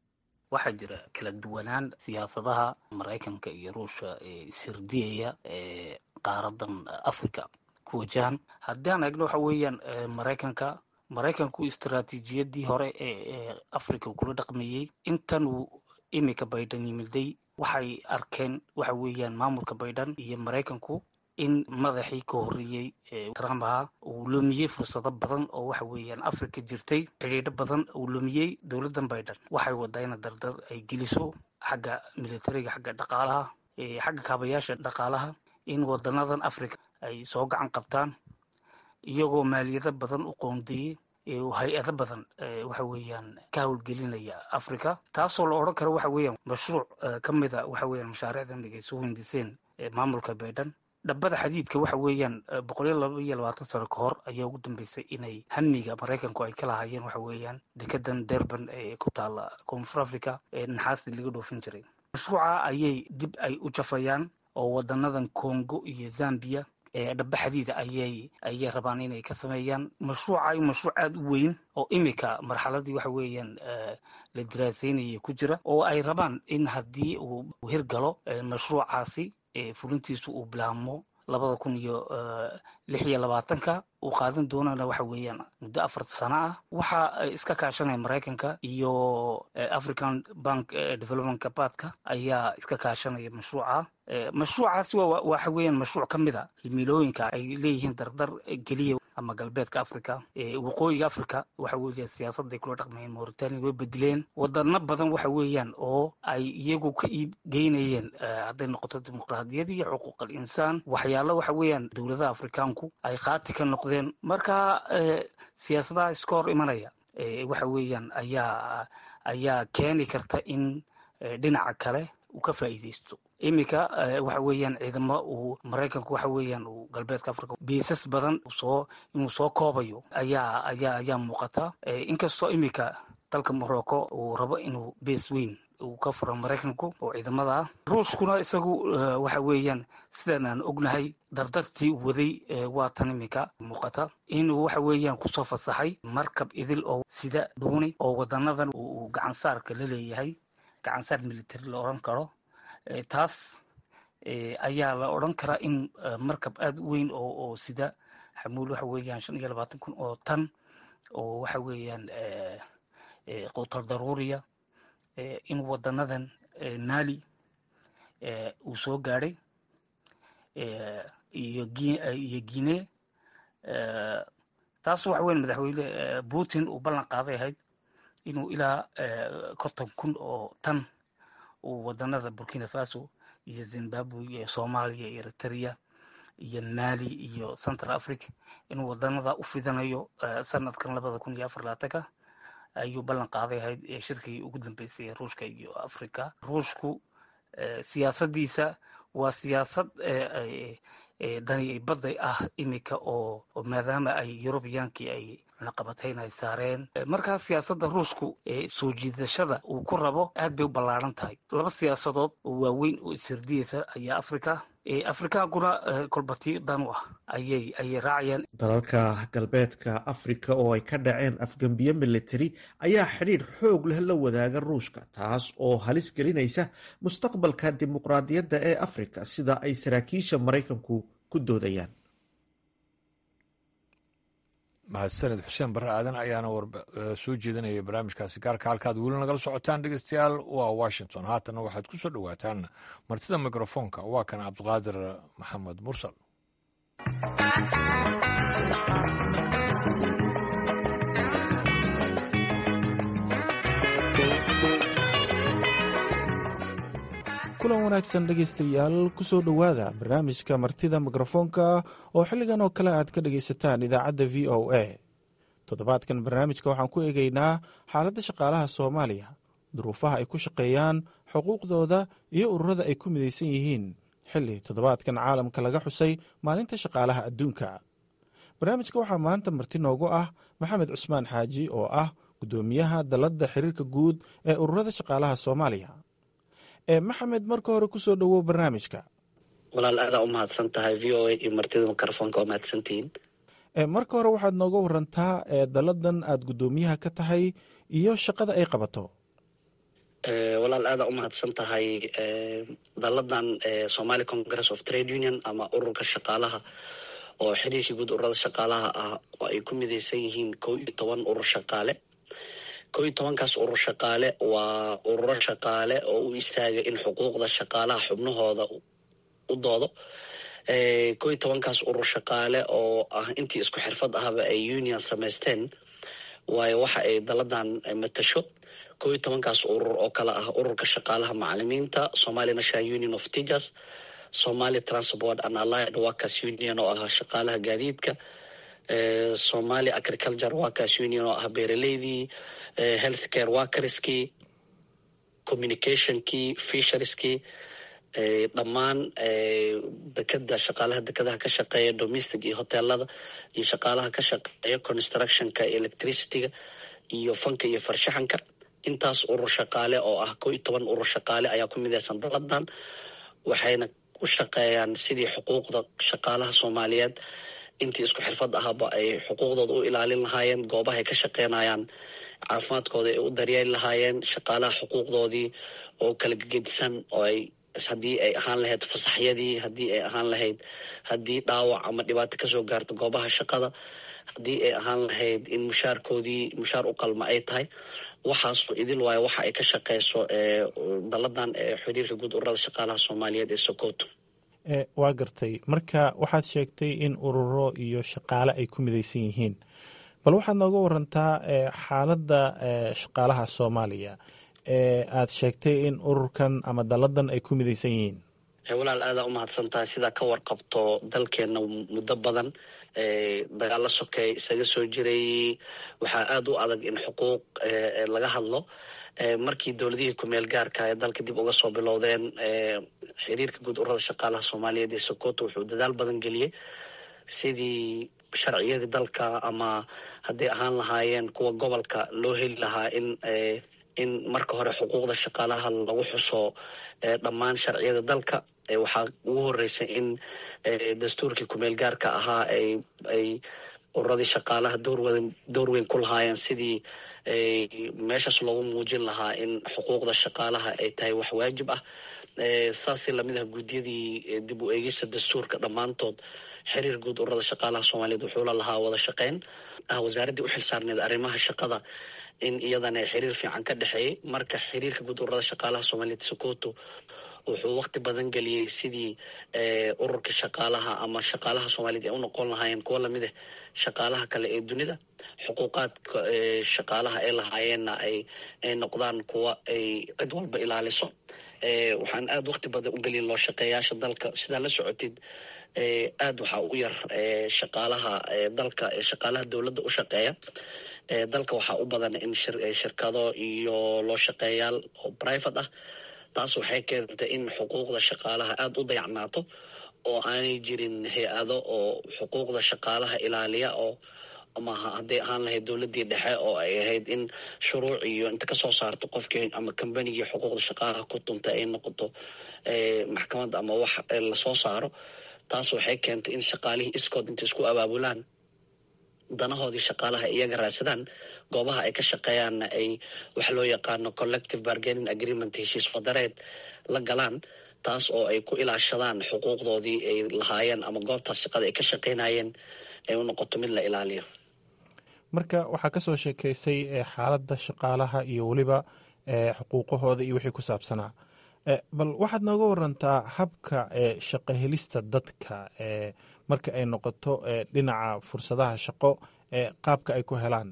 waxaa jira kala duwanaan siyaasadaha maraykanka iyo ruushka ee sirdiyaya ee qaaradan africa ku wajahan. haddii aan eegno waxa weeyaan maraykanka maraykanku istaraatiijiyadii hore ee africa kula dhaqmayey intan uu imika Biden yimiday waxay arkeen waxa weeyaan maamulka Biden iyo maraykanku in madaxii ka horreeyay Trump ahaa uu lumiyey fursado badan oo waxa weeyaan Afrika jirtay xidhiidho badan uu lumiyey dowladdan Biden waxay wadayna dardar ay geliso xagga militariga xagga dhaqaalaha xagga kaabayaasha dhaqaalaha in wadanadan Afrika ay soo gacan qabtaan iyagoo maaliyado badan u qoondeeyay hay-ado badan waxa weeyaan ka howlgelinaya Afrika taasoo la odhan karo waxa weeyaan mashruuc ka mid ah waxa weeyaan mashaariicda ay soo hindiseen maamulka Biden. dhabbada xadiidka waxa weeyaan boqol iyo laba iyo labaatan sano ka hor ayaa ugu dambeysay inay hamiga maraykanku ay ka lahaayeen waxa weeyaan dekedan Durban ee ku taala Koonfur Afrika ee naxaasta laga dhoofin jiray. mashruuca ayay dib ay u jafayaan oo wadanadan Congo iyo Zambia ee dhaba xadiida ayay ayay rabaan inay ka sameeyaan mashruuca mashruuc aad u weyn oo imika marxaladii waxa weeyaan la diraasaynayay ku jira oo ay rabaan in haddii uu hirgalo mashruucaasi fulintiisu uu bilaamo labada kun iyo lix iyo labaatanka uu qaadan doonana waxa weeyaan muddo afar sano ah. waxa iska kaashanaya maraykanka iyo African Bank Development Bank ayaa iska kaashanaya mashruuca. mashruucaasi waxa weeyaan mashruuc ka mid ah himilooyinka ay leeyihiin dardar geliya ama galbeedka Afrika waqooyiga Afrika waxa weeyaan siyaasadda kula dhaqmayeen Mauritania way bedeleen wadano badan waxa weeyaan oo ay iyagu ka iib geynayeen hadday noqoto dimuqraadiyadda iyo xuquuqul insaan waxyaalo waxa weeyaan dowladaha Afrikaanku ay qaati ka noqdeen. marka siyaasadaha iska hor imanaya waxa weeyaan ayaa ayaa keeni karta in dhinaca kale uu ka faa'iideysto. imika waxa weeyaan ciidamo uu maraykanku waxa weeyaan uu galbeedka Afrika beesas badan soo inuu soo koobayo ayaa ayaa ayaa muuqata. inkastoo imika dalka Morocco uu rabo inuu bees weyn uu ka furo maraykanku oo ciidamada ruushkuna isagu waxa weeyaan sidaan aan ognahay dardartii waday waa tan imika muuqata inuu waxa weeyaan ku soo fasaxay markab idil oo sida dooni oo wadanadan uu gacan saarka la leeyahay gacan saar military la oran karo. taas ayaa la odhan karaa in markab aad u weyn oo oo sida xamuul waxa weeyaan shan iyo labaatan kun oo tan oo waxa weeyaan quutal daruuriya in wadanadan Mali uu soo gaadhay iyo iyo Guinea. taas waxa weeyaan madaxweyne Putin uu ballan qaaday ahayd inuu ilaa konton kun oo tan wadanada Burkina Faso iyo Zimbabwe iyo Soomaaliya iyo Eritrea iyo Mali iyo Central Africa inuu wadanada u fidanayo sanadkan labada kun iyo afar iyo labaatanka ayuu ballan qaaday ahayd shirkii ugu dambeysay Ruushka iyo Afrika. ruushku siyaasadiisa waa siyaasad dani baday ah imika oo maadaama ay Europeankii ay naqabatayn ay saareen. markaa siyaasadda ruushku soo jiidashada uu ku rabo aad bay u ballaaran tahay. laba siyaasadood oo waaweyn oo isirdiyeysa ayaa Afrika afrikaankuna kolbati dan u ah ayay ayay raacayaan. dalalka galbeedka Afrika oo ay ka dhaceen afgambiye military ayaa xidhiidh xoog leh la wadaaga ruushka taas oo halis gelinaysa mustaqbalka dimuqraadiyadda ee Afrika sida ay saraakiisha maraykanku ku doodayaan. mahadsaned xuseen barre aadan ayaana soo jeedinaya barnaamijkaasi gaarka halkaad weli nagala socotaan dhegeystayaal waa Washington. haatana waxaad ku soo dhowaataan martida mikrofoonka waa kan cabdiqaadir maxamed mursal. kulan wanaagsan dhegaystayaal ku soo dhowaada barnaamijka martida mikrofoonka oo xilligan oo kale aad ka dhegaysataan idaacadda v o a. toddobaadkan barnaamijka waxaan ku eegaynaa xaaladda shaqaalaha Soomaaliya, duruufaha ay ku shaqeeyaan, xuquuqdooda iyo ururada ay ku midaysan yihiin xilli toddobaadkan caalamka laga xusay maalinta shaqaalaha adduunka. barnaamijka waxaa maanta marti noogu ah Maxamed Cusmaan Xaaji oo ah guddoomiyaha dalladda xiriirka guud ee ururada shaqaalaha Soomaaliya. ee maxamed marka hore ku soo dhawow barnaamijka. walaal aad u mahadsan tahay v o a iyo martida mikrofoonka oo mahadsantihiin. ee marka hore waxaad nooga warantaa ee dalladan aad guddoomiyaha ka tahay iyo shaqada ay qabato. walaal aada umahadsan tahay. daladan Somali Congress of Trade Union ama ururka shaqaalaha oo xiriirkii guud ururada shaqaalaha ah oo ay ku midaysan yihiin kow iyo toban urur shaqaale. kow iyo tobankaas urur shaqaale waa ururo shaqaale oo u istaaga in xuquuqda shaqaalaha xubnahooda u doodo. kow iyo tobankaas urur shaqaale oo ah intii isku xirfad ahaba ay union samaysteen waayo waxa ay daladan matasho. kow iyo tobankaas urur oo kala ah ururka shaqaalaha macalimiinta, Somali National Union of Teachers, Somali Transport and Allied Workers Union oo ah shaqaalaha gaadiidka, Somali Agriculture Workers Union oo ah beeraleydii, Healthcare Workerskii, Communicationkii, Fisherskii, dhammaan dekada shaqaalaha dekadaha ka shaqeeya domestic iyo hoteelada iyo shaqaalaha ka shaqeeya constructionka, electricityga iyo fanka iyo farshaxanka. intaas urur shaqaale oo ah kow iyo toban urur shaqaale ayaa ku midaysan daladan, waxayna u shaqeeyaan sidii xuquuqda shaqaalaha Soomaaliyeed intii isku xirfad ahaba ay xuquuqdooda u ilaalin lahaayeen, goobaha ay ka shaqeynayaan caafimaadkooda ay u daryeeli lahaayeen, shaqaalaha xuquuqdoodii oo kala gegedisan oo ay haddii ay ahaan lahayd fasaxyadii, haddii ay ahaan lahayd haddii dhaawac ama dhibaato kasoo gaarto goobaha shaqada, haddii ay ahaan lahayd in mushaarkoodii mushaar u qalma ay tahay. waxaas idil waayo waxa ay ka shaqeyso daladan xiriirka guud ururada shaqaalaha Soomaaliyeed ee Sokoto. waa gartay. marka waxaad sheegtay in ururo iyo shaqaale ay ku midaysan yihiin, bal waxaad nooga warantaa xaaladda shaqaalaha Soomaaliya ee aad sheegtay in ururkan ama daladan ay ku midaysan yihiin. walaal aada umahadsan tahay. sidaa ka warqabto dalkeena muddo badan dagaalo sokeey isaga soo jiray, waxaa aada u adag in xuquuq laga hadlo. markii dowladihii kumeel gaarka ee dalka dib uga soo bilowdeen, xiriirka guud ururada shaqaalaha Soomaaliyeed ee Sokoto wuxuu dadaal badan geliyey sidii sharciyadii dalka ama hadday ahaan lahaayeen kuwa gobolka loo heli lahaa in in marka hore xuquuqda shaqaalaha lagu xuso dhammaan sharciyada dalka. waxaa ugu horeysay in dastuurkii kumeel gaarka ahaa ay ay ururadii shaqaalaha doorwadan door weyn ku lahaayeen sidii meeshaas loogu muujin lahaa in xuquuqda shaqaalaha ay tahay wax waajib ah. saasi lamid ah guddiyadii dib u eegista dastuurka dhammaantood xiriir guud ururada shaqaalaha Soomaaliyeed wuxuu la lahaa wada shaqeyn ah wasaaraddii u xilsaarneed arrimaha shaqada in iyadana xiriir fiican ka dhexeeyay. marka xiriirka guud ururada shaqaalaha Soomaaliyeed Sokoto wuxuu waqti badan geliyey sidii ururka shaqaalaha ama shaqaalaha Soomaaliyeed ay u noqon lahaayeen kuwa lamid ah shaqaalaha kale ee dunida, xuquuqaadka shaqaalaha ay lahaayeenna ay ay noqdaan kuwa ay cid walba ilaaliso. waxaan aada waqti badan u gelin loo shaqeeyaasha dalka. sidaa la socotid aada waxaa u yar shaqaalaha dalka shaqaalaha dowladda u shaqeeya. dalka waxaa u badan in shirkado iyo loo shaqeeyaal oo private ah. taas waxay keentay in xuquuqda shaqaalaha aada u dayacnaato oo aanay jirin hay-ado oo xuquuqda shaqaalaha ilaaliya oo ama hadday ahaan lahayd dowladdii dhexe oo ay ahayd in shuruuc iyo inta kasoo saarto qofkii ama kambanigii xuquuqda shaqaalaha ku tunta ay noqoto maxkamadda ama wax lasoo saaro. taas waxay keentay in shaqaalihii iskood intay isku abaabulaan danahoodii shaqaalaha iyaga raadsadaan, goobaha ay ka shaqeeyaanna ay wax loo yaqaano collective bargaining agreement, heshiis wadareed la galaan, taas oo ay ku ilaashadaan xuquuqdoodii ay lahaayeen ama goobtaas shaqada ay ka shaqeynayeen ay u noqoto mid la ilaaliyo. marka waxaa ka soo sheekaysay xaaladda shaqaalaha iyo weliba xuquuqahooda iyo wixii ku saabsanaa, bal waxaad nooga warantaa habka shaqo helista dadka marka ay noqoto dhinaca fursadaha shaqo qaabka ay ku helaan.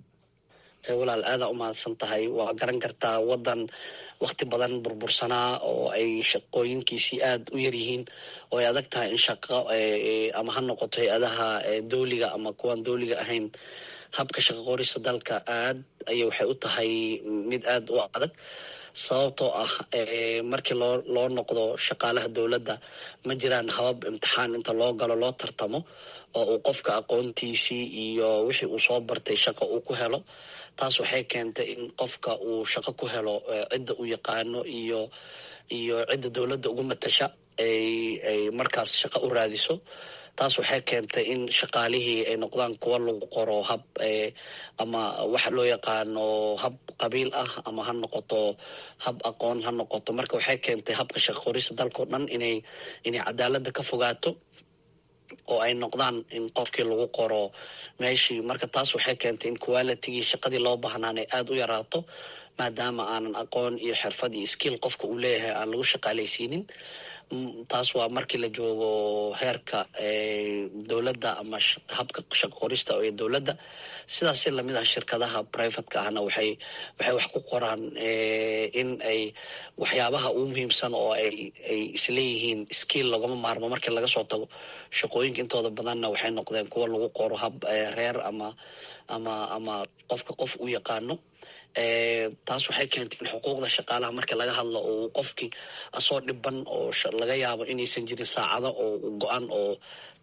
walaal aada umahadsan tahay. waa garan kartaa wadan waqti badan burbursanaa oo ay shaqooyinkiisii aada u yaryihiin oo ay adag tahay in shaqo ama ha noqoto hay-adaha dowliga ama kuwaan dowliga ahayn. habka shaqo qorista dalka aad ayay waxay u tahay mid aada u adag, sababtoo ah markii loo loo noqdo shaqaalaha dowladda ma jiraan habab imtixaan inta loo galo loo tartamo oo uu qofka aqoontiisii iyo wixii uu soo bartay shaqo uu ku helo. taas waxay keentay in qofka uu shaqo ku helo cidda uu yaqaano iyo iyo cidda dowladda ugu matasha ay ay markaas shaqo u raadiso. taas waxay keentay in shaqaalihii ay noqdaan kuwa lagu qoro hab ama waxa loo yaqaano hab qabiil ah ama ha noqoto hab aqoon ha noqoto. marka waxay keentay habka shaqo qorista dalkao dhan inay inay cadaaladda ka fogaato oo ay noqdaan in qofkii lagu qoro meeshii. marka taas waxay keentay in qualitygii shaqadii loo baahnaan ay aada u yaraato maadaama aanan aqoon iyo xirfad iyo skill qofka uu leeyahay aan lagu shaqaalaysiinin. taas waa markii la joogo heerka dowladda ama habka shaqo qorista ee dowladda. sidaas si lamid ah shirkadaha privateka ahna waxay waxay wax ku qoraan in ay waxyaabaha ugu muhiimsan oo ay ay isleeyihiin skill lagama maarmo markii laga soo tago shaqooyinka intooda badanna waxay noqdeen kuwa lagu qoro hab reer ama ama ama qofka qof u yaqaano. taas waxay keentay in xuquuqda shaqaalaha marka laga hadlo oo qofkii asoo dhiban oo laga yaabo inaysan jirin saacado oo go-an oo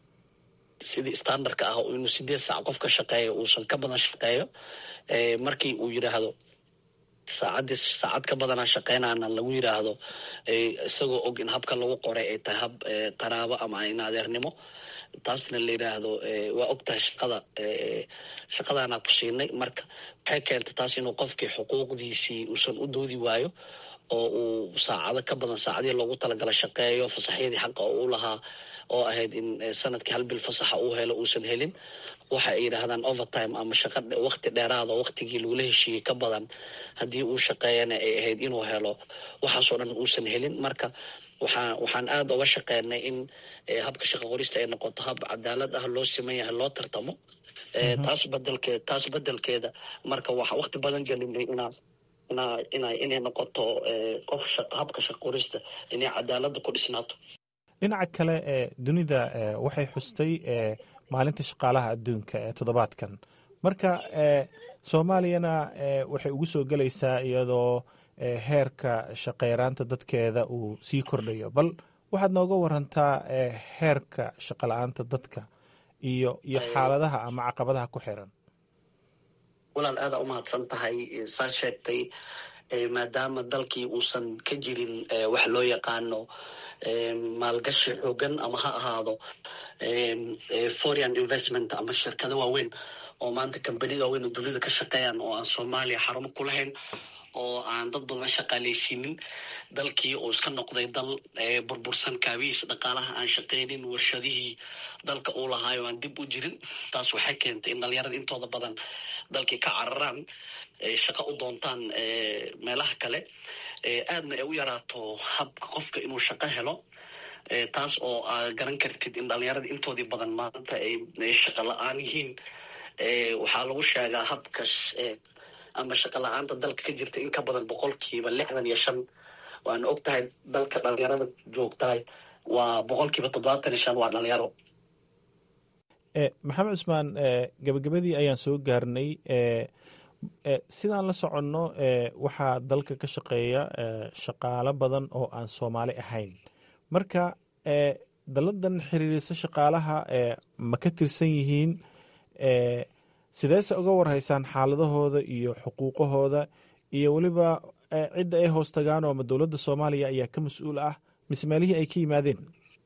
sidii standardka ah inuu sideed saac qof ka shaqeeyo uusan ka badan shaqeeyo. markii uu yidhaahdo saacadii saacad ka badanaa shaqeynaana lagu yidhaahdo isagoo og in habka lagu qoray ay tahay hab qaraabo ama in adeernimo. taasna la yidhaahdo waa og tahay shaqada shaqadaanaa ku siinay. marka waxay keentay taas inuu qofkii xuquuqdiisii uusan u doodi waayo oo uu saacado ka badan saacadii loogu talagala shaqeeyo. fasaxyadii xaqa oo u lahaa oo ahayd in sanadkii hal bil fasaxa uu helo uusan helin. waxa ay yidhaahdaan overtime ama shaqa wakti dheeraada waktigii lagula heshiiyey ka badan haddii uu shaqeeyana ay ahayd inuu helo waxaasoo dhan uusan helin. marka waxaa waxaan aada uga shaqeynay in habka shaqo qorista ay noqoto hab cadaalad ah, loo siman yahay, loo tartamo. taas bedelkeed taas bedelkeeda marka waxa wakti badan gelinay inaa inaa ina inay noqoto qof habka shaqo qorista inay cadaaladda ku dhisnaato. dhinaca kale ee dunida waxay xustay maalinta shaqaalaha adduunka ee toddobaadkan. marka soomaaliyana waxay ugu soo gelaysaa iyadoo heerka shaqeeraanta dadkeeda uu sii kordhayo. bal waxaad nooga warantaa heerka shaqala-aanta dadka iyo iyo xaaladaha ama caqabadaha ku xiran. walaal aada umahadsan tahay. saa sheegtay maadaama dalkii uusan ka jirin wax loo yaqaano maalgashi xoogan ama ha ahaado foreign investment ama shirkado waaweyn oo maanta kambanida waaweyn oo dunida ka shaqeeyaan oo aan soomaaliya xarumo ku lahayn oo aan dad badan shaqaaleysiinin. dalkii oo iska noqday dal burbursan, kaabihiisa dhaqaalaha aan shaqeynin, warshadihii dalka uu lahaayo aan dib u jirin. taas waxay keentay in dhalinyarada intooda badan dalkii ka cararaan, shaqo u doontaan meelaha kale, aadna ay u yaraato habka qofka inuu shaqo helo. taas oo aa garan kartid in dhalinyarada intoodii badan maanta ay shaqo la-aan yihiin. waxaa lagu sheegaa habka ama shaqo la-aanta dalka ka jirta in ka badan boqolkiiba lixdan iyo shan. waana og tahay dalka dhalinyarada joogtahay waa boqolkiiba toddobaatan iyo shan waa dhalinyaro. maxamed cusmaan, gabagabadii ayaan soo gaarnay. sidaan la soconno waxaa dalka ka shaqeeya shaqaalo badan oo aan soomaali ahayn. marka daladan xiriirisa shaqaalaha ma ka tirsan yihiin? sideese uga warhaysaan xaaladahooda iyo xuquuqahooda iyo weliba cidda ay hoos tagaan oo ama dowladda soomaaliya ayaa ka mas-uul ah mise meelihii ay ka yimaadeen?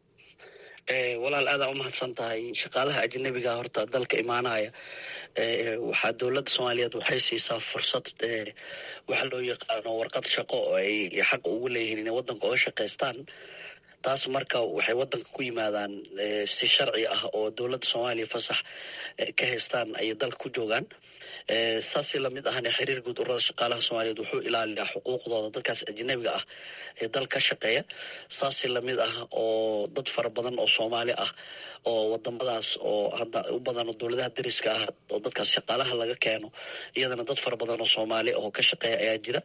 walaal aadaa umahadsan tahay. shaqaalaha ajnabiga horta dalka imaanaya waxaa dowladda soomaaliyeed waxay siisaa fursad waxa loo yaqaano warqad shaqo oo ay xaq ugu leeyihiin inay waddanka oga shaqaystaan. taas marka waxay waddanka ku yimaadaan si sharci ah oo dowladda soomaaliya fasax ka haystaan ayay dalka ku joogaan. saasi lamid ahana xiriir guud ururada shaqaalaha soomaaliyeed wuxuu ilaaliyaa xuquuqdooda dadkaas ajnabiga ah ee dal ka shaqeeya. saasi lamid ah oo dad fara badan oo soomaali ah oo wadamadaas oo hadda u badan oo dowladaha dariska ah oo dadkaas shaqaalaha laga keeno, iyadana dad fara badan oo soomaali oo ka shaqeeya ayaa jira.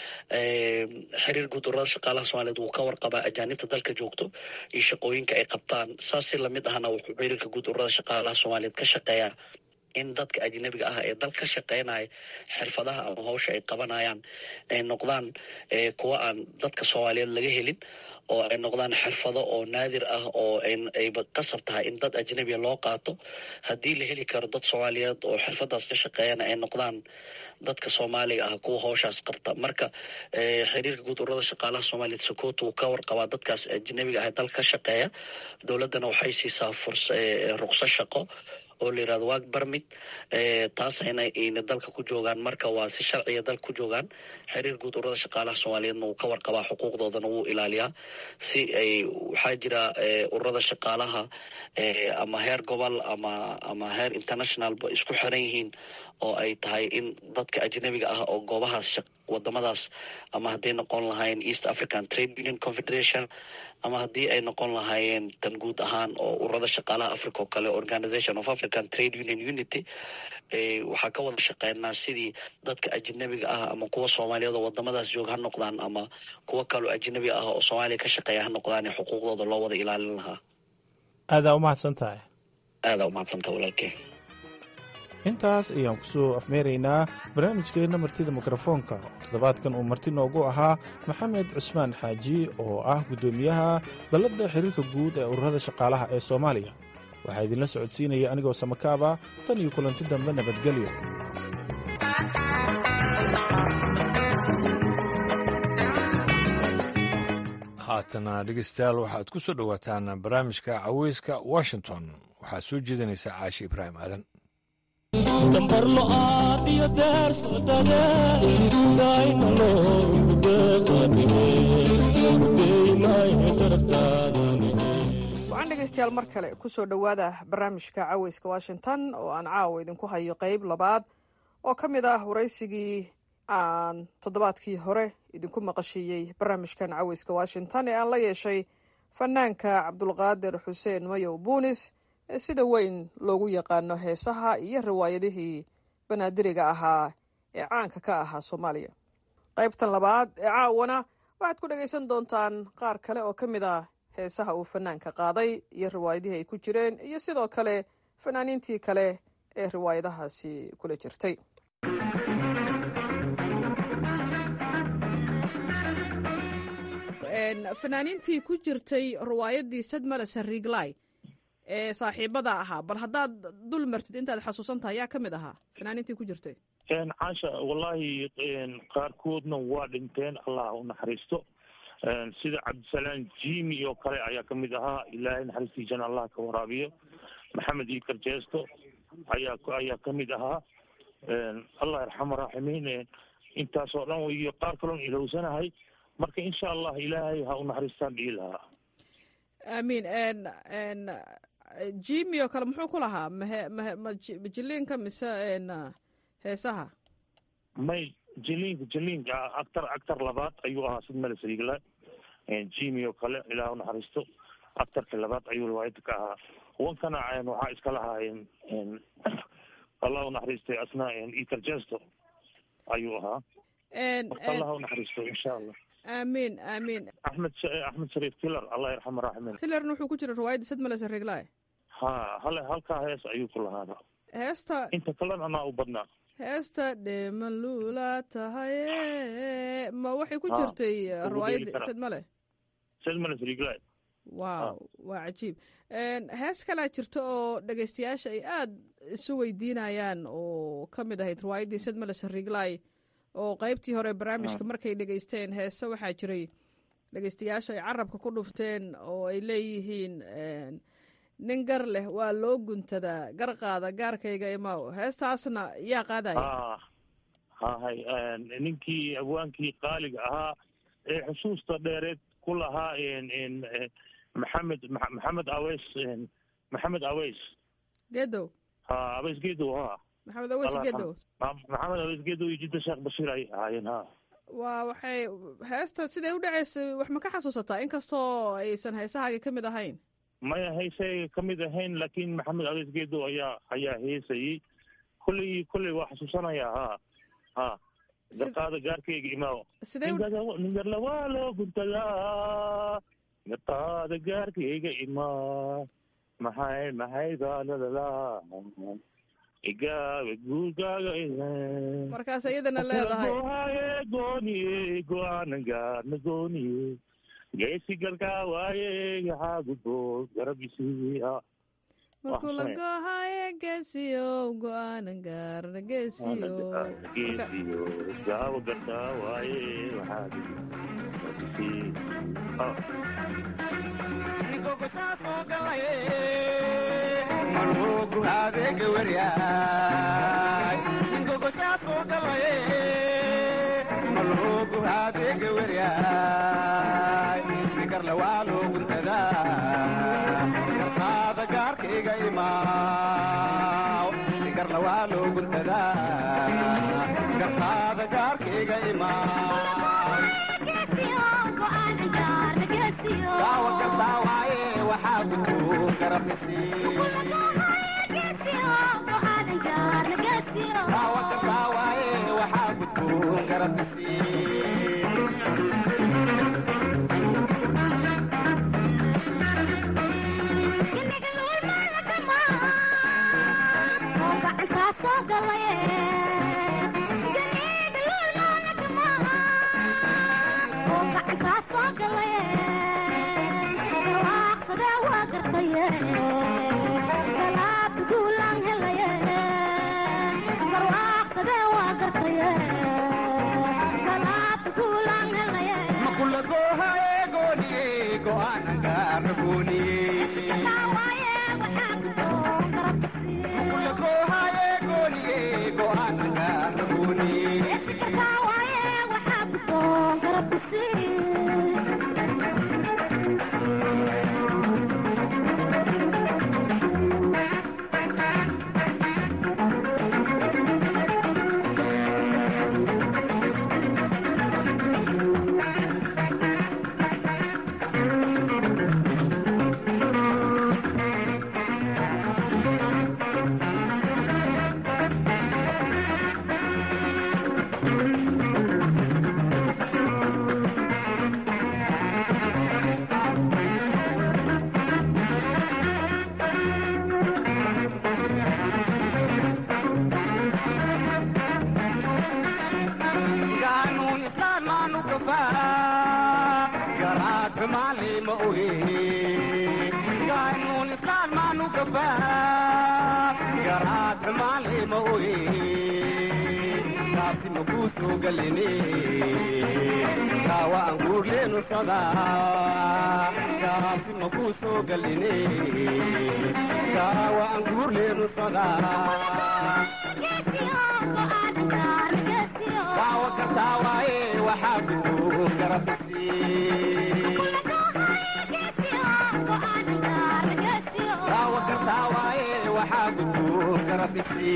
xiriir guud ururada shaqaalaha soomaaliyeed wuu ka warqabaa ajaanibta dalka joogto iyo shaqooyinka ay qabtaan. saasi lamid ahna wuxuu xiriirka guud ururada shaqaalaha soomaaliyeed ka shaqeeyaa in dadka ajnabiga ah ee dal ka shaqeynaya xirfadaha ama hawsha ay qabanayaan ay noqdaan kuwa aan dadka soomaaliyeed laga helin oo ay noqdaan xirfado oo naadir ah oo ayba qasab tahay in dad ajnabiya loo qaato. haddii la heli karo dad soomaaliyeed oo xirfadaas ka shaqeeyana ay noqdaan dadka soomaaliga ah kuwa hawshaas qabta. marka xiriirka guud ururada shaqaalaha soomaaliyeed sokoto wuu ka warqabaa dadkaas ajnabiga ah ee dalka ka shaqeeya. dowladdana waxay siisaa furs ruqso shaqo oo la yirahdo work permit taas ayna dalka ku joogaan. marka waa si sharciya dalka ku joogaan. xiriir guud ururada shaqaalaha soomaaliyeedna wuu ka warqabaa xuquuqdoodana wuu ilaaliyaa. si ay waxaa jira ururada shaqaalaha ama heer gobol ama ama heer internationalba isku xiran yihiin oo ay tahay in dadka ajnabiga ah oo goobahaas wadamadaas ama hadday noqon lahaayeen East African Trade Union Confederation ama haddii ay noqon lahaayeen tan guud ahaan oo ururada shaqaalaha Africa oo kale Organization of African Trade Union Unity waxaa ka wada shaqeynaa sidii dadka ajnabiga ah ama kuwa Soomaaliyeed oo wadamadaas jooga ha noqdaan ama kuwa kale ajnabi ah oo Soomaaliya ka shaqeeya ha noqdaan xuquuqdooda loo wada ilaalin lahaa. aada u mahadsantahay. aada u mahadsantahay walaalkay. intaas ayaan ku soo afmeeraynaa barnaamijkeenna martida mikrofoonka oo toddobaadkan uu marti noogu ahaa maxamed cusmaan xaaji oo ah guddoomiyaha dalladda xiriirka guud ee ururada shaqaalaha ee soomaaliya. waxaa idinla socodsiinaya anigoo samakaaba. tan iyo kulanti dambe nabadgelyo. haatana dhegeystayaal waxaad ku soo dhowaataan barnaamijka caweyska washington. waxaa soo jeedinaysa caashi ibraahim aadan. dambarlo aad iyo daarsadade daayma loogu deeqawacan dhegaystayaal mar kale ku soo dhowaada barnaamijka caweyska washington oo aan caawa idinku hayo qayb labaad oo ka mid ah waraysigii aan toddobaadkii hore idinku maqashiiyey barnaamijkan caweyska washington ee aan la yeeshay fanaanka cabdulqaadir xuseen mayow buunis ee sida weyn loogu yaqaano heesaha iyo riwaayadihii banaadiriga ahaa ee caanka ka ahaa soomaaliya. qaybtan labaad ee caawana waxaad ku dhagaysan doontaan qaar kale oo ka mid ah heesaha uu fanaanka qaaday iyo riwaayadihii ay ku jireen iyo sidoo kale fanaaniintii kale ee riwaayadahaasi kula jirtay. fanaaniintii ku jirtay riwaayadii sadmala sariiglay ee saaxiibada ahaa bal haddaad dul martid intaad xasuusan tahay yaa ka mid ahaa fanaaniintii ku jirtay? caasha wallaahi qaarkoodna waa dhinteen allah u naxariisto sida cabdisalaam jimi oo kale ayaa ka mid ahaa ilaahay naxariistiisana allah ka waraabiyo. maxamed iikar jeesto ayaa ayaa ka mid ahaa allah yarxama raaximiin. intaasoo dhan iyo qaar kaloon ilowsanahay marka insha allah ilaahay ha u naxariistaan dhihi lahaa. aamiin. jimi oo kale muxuu ku lahaa mahe mahe majiliinka mise heesaha? may jiliinka jiliinka actar actar labaad ayuu ahaa sidmale sariigla. jimi oo kale ilaah u naxariisto actarka labaad ayuu riwaayadda ka ahaa. wankana waxaa iska lahaa allah u naxariistay asna iikar jeesto ayuu ahaa. marka allah u naxariisto insha allah. aamiin aamiin. axmed axmed shariif kilar allah yarxama raaximiin. kilarna wuxuu ku jira riwaayadda sadmale sariiglay. ha hale halkaa hees ayuu ku lahaada. heesta inta kalena anaa u badnaa. heesta dheeman luula tahaye ma waxay ku jirtay riwaayadda sadmale sadmale sariiglay? wow waa cajiib. hees kalaa jirta oo dhegaystayaasha ay aada isu weydiinayaan oo ka mid ahayd riwaayaddii sadmale sariiglay oo qaybtii hore barnaamijka markay dhegaysteen heese waxaa jiray dhegaystayaasha ay carabka ku dhufteen oo ay leeyihiin nin gar leh waa loo guntadaa gar qaada gaarkayga imaaw. heestaasna yaa qaadaya? hahay ninkii abwaankii qaaliga ahaa ee xusuusta dheereed ku lahaa maxamed maxamed aweys maxamed aweys gedow. ha aweys gedow ha maxamed aweys gedow maxamed aweys gedow iyo jidda sheekh bashiir ay ahaayeen. ha waa waxay heesta siday u dhacaysay wax ma ka xasuusataa inkastoo aysan heesahaaga ka mid ahayn? maya heesayga ka mid ahayn laakiin maxamed aweys gedow ayaa ayaa heesayey. kolley kolley waa xasuusanayaa. ha ha garqaada gaarkayga imaaw. ningarle waa loo guntadaa garqaada gaarkayga imaa maxay maxay gaaladala igaabe guurkaaga markaas iyadana leedahay gooniye go-aanan gaarna gooniye geesi galkaa waaye yaxaa gudbo garabisiiha makula gohaye geesiyo go-aanan gaarna geesiyo geesiyo gaawo gartaa waaye waxaa garabisiiha gogosaasoo galaye malhoogu adeega weryaay gogosaasoo galaye malhoogu adeega weryaay nigarla waa looguntadaa gartaada gaarkayga imaaw nigarla waa looguntadaa gartaada gaarkayga imaaw daawa gartaa waaye waxaa gudbo garabdaawa gartaa waaye waxaa gudbo garabdisi makula gohaye gooniye go-aanan gaarna gooniye makula gohaye gooniye go-aanan gaarna gooniye daawa gartaa waaye waxaa gudbo garabdisi daawa gartaa waaye waxaa gudbo garabdisi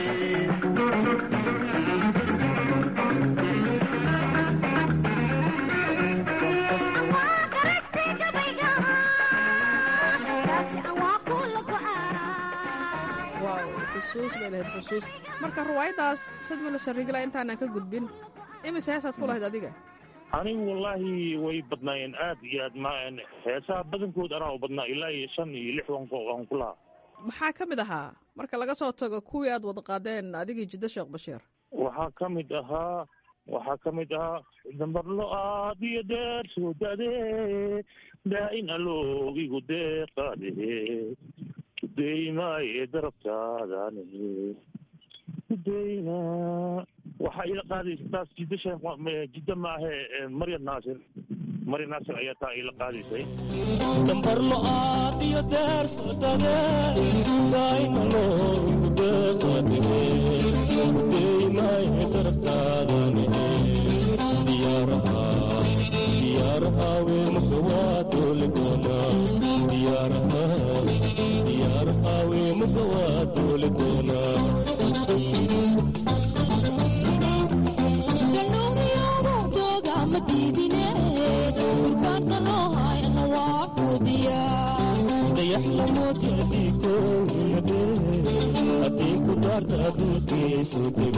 xusuus bay lahayd xusuus marka riwaayaddaas sadmilo sharigla intaanan ka gudbin imise heesaad ku lahayd adiga anigu wallaahi way badnaayeen aad iyo aad ma heesaha badankood anaa u badnaa ilaa iyo shan iyo lix waan ku lahaa maxaa ka mid ahaa marka laga soo tago kuwii aad wada qaadeen adigii jiddo sheekh bashiir waxaa ka mid ahaa waxaa ka mid ahaa dambarlo aad iyo deer soo dadee daa-in aloogigu deeqaade udeymaye darabtaadaan udeyma waxaa ila qaadaysa taas jiddo sheekh jiddo maahe maryam naasir maryam naasir ayaa taa ila qaadaysay dambarlo aad iyo deer sodade daa'ima loogu deeqaade udeymaye darabtaadaan diyaaraha diyaaraha weemaka waa dooli doonaa diyaaraha diyaaraha weemaka waa dooli doonaa dayax lamooti haddii kownade haddii ku daarta adduunkiisu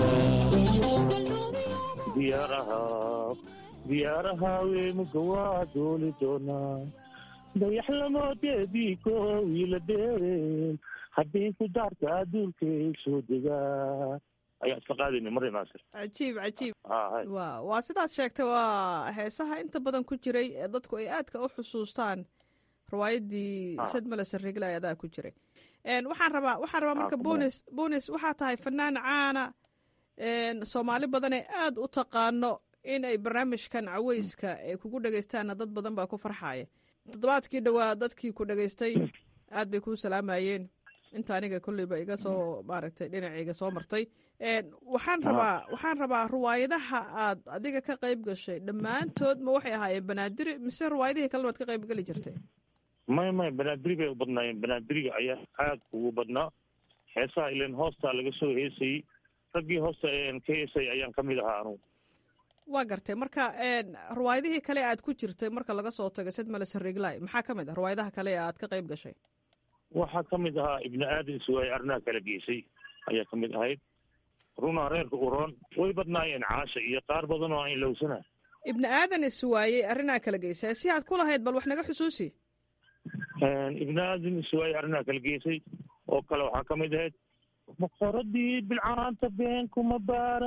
diyaaraha diyaaraha weemaka waa dooli doonaa dayax lamooti haddii kowila dheereen haddii ku daarta adduunkay soo degaa ayaa isla qaadayna mari naasir. cajiib cajiib. Ah, waa waa sidaad sheegtay, waa heesaha inta badan ku jiray ee dadku ay aadka u xusuustaan riwaayaddii Ah. sad male sarrigle ayaa ku jiray. Een, waxaan rabaa waxaan rabaa marka Ah, bunis bunis waxaa tahay fanaan caana, een, soomaali badan ee aad u taqaano in ay barnaamijkan caweyska ay kugu dhegaystaanna dad badan baa ku farxaaya. toddobaadkii dhowaa dadkii ku dhegaystay aad bay kuu salaamayeen, inta aniga kolleyba iga soo maaragtay dhinacayga soo martay. Een, waxaan rabaa waxaan rabaa riwaayadaha aad adiga ka qayb gashay dhammaantood ma waxay ahaayeen banaadiri mise riwaayadihii kalena waad ka qayb geli jirtay? maya maya banaadiri bay u badnaayeen. banaadiriga ayaa aad ugu badnaa. heesaha ilan hoostaa laga soo heesayey. raggii hoosta een ka heesay ayaan ka mid ahaa anugu. waa gartay marka een, riwaayadihii kale aad ku jirtay marka laga soo tago sad male sarriglay maxaa ka mid ah riwaayadaha kale ee aad ka qayb gashay? waxaa ka mid ahaa ibni aadan iswaaye arnaha kala geysay ayaa ka mid ahayd. runaa reerka uroon way badnaayeen caasha iyo qaar badan oo aan ilowsana. ibni aadan iswaayey arrinaa kala geysay si aad ku lahayd bal wax naga xusuusi. ibni aadan iswaaye arnaha kala geysay oo kale waxaa ka mid ahayd boqoradii bilcaanta been kuma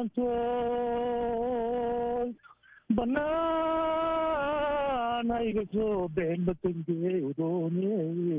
baarantoy banaan hayga soo bixin batangeedoone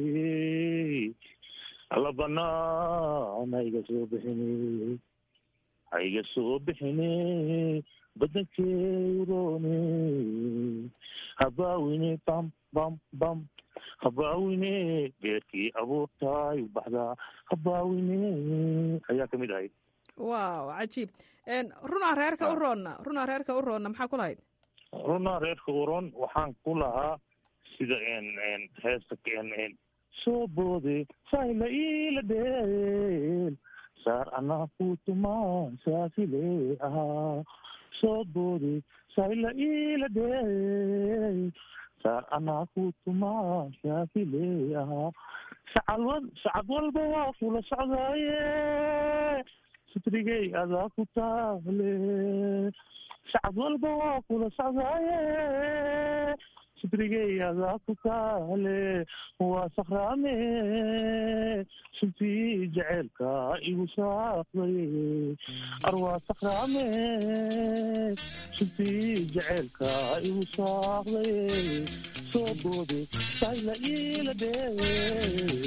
alla banaan hayga soo bixine hayga soo bixine badankeedoone habaawine bam bam bam habaawine geedkii abuurtaay baxdaa habaawine ayaa ka mid ahayd. waaw cajiib. Een, runaa reerka u roonna runaa reerka u roonna maxaa ku lahayd? runaa reerka uroon waxaan ku lahaa sida n n heesta n n soo boode sayla iila dheel saar anaa ku tumaa saasile ahaa soo boode sayla iila dheel saar anaa ku tumaa saasile ahaa sacad wal sacad walba waa kula socdaaye sitrigay adaa ku taale sacad walba waa kula socdaaye sitrigay adaa ku taale waa sakhraame suntii jaceylka igu saaqday ar waa sakhraame suntii jaceylka igu saaqday soo boode sayla iila dhee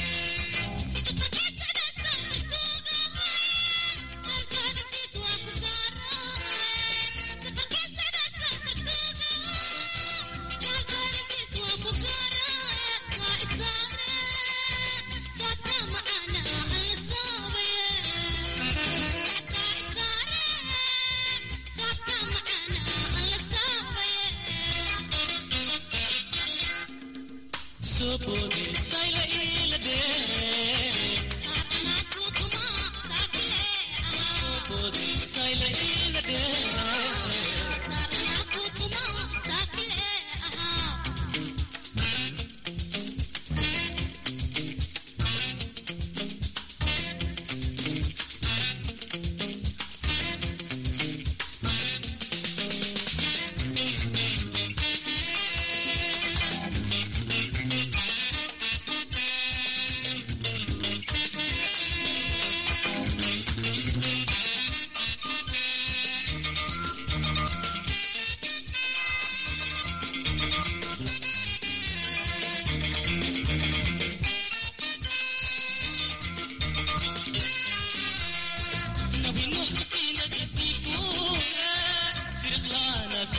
Thank you.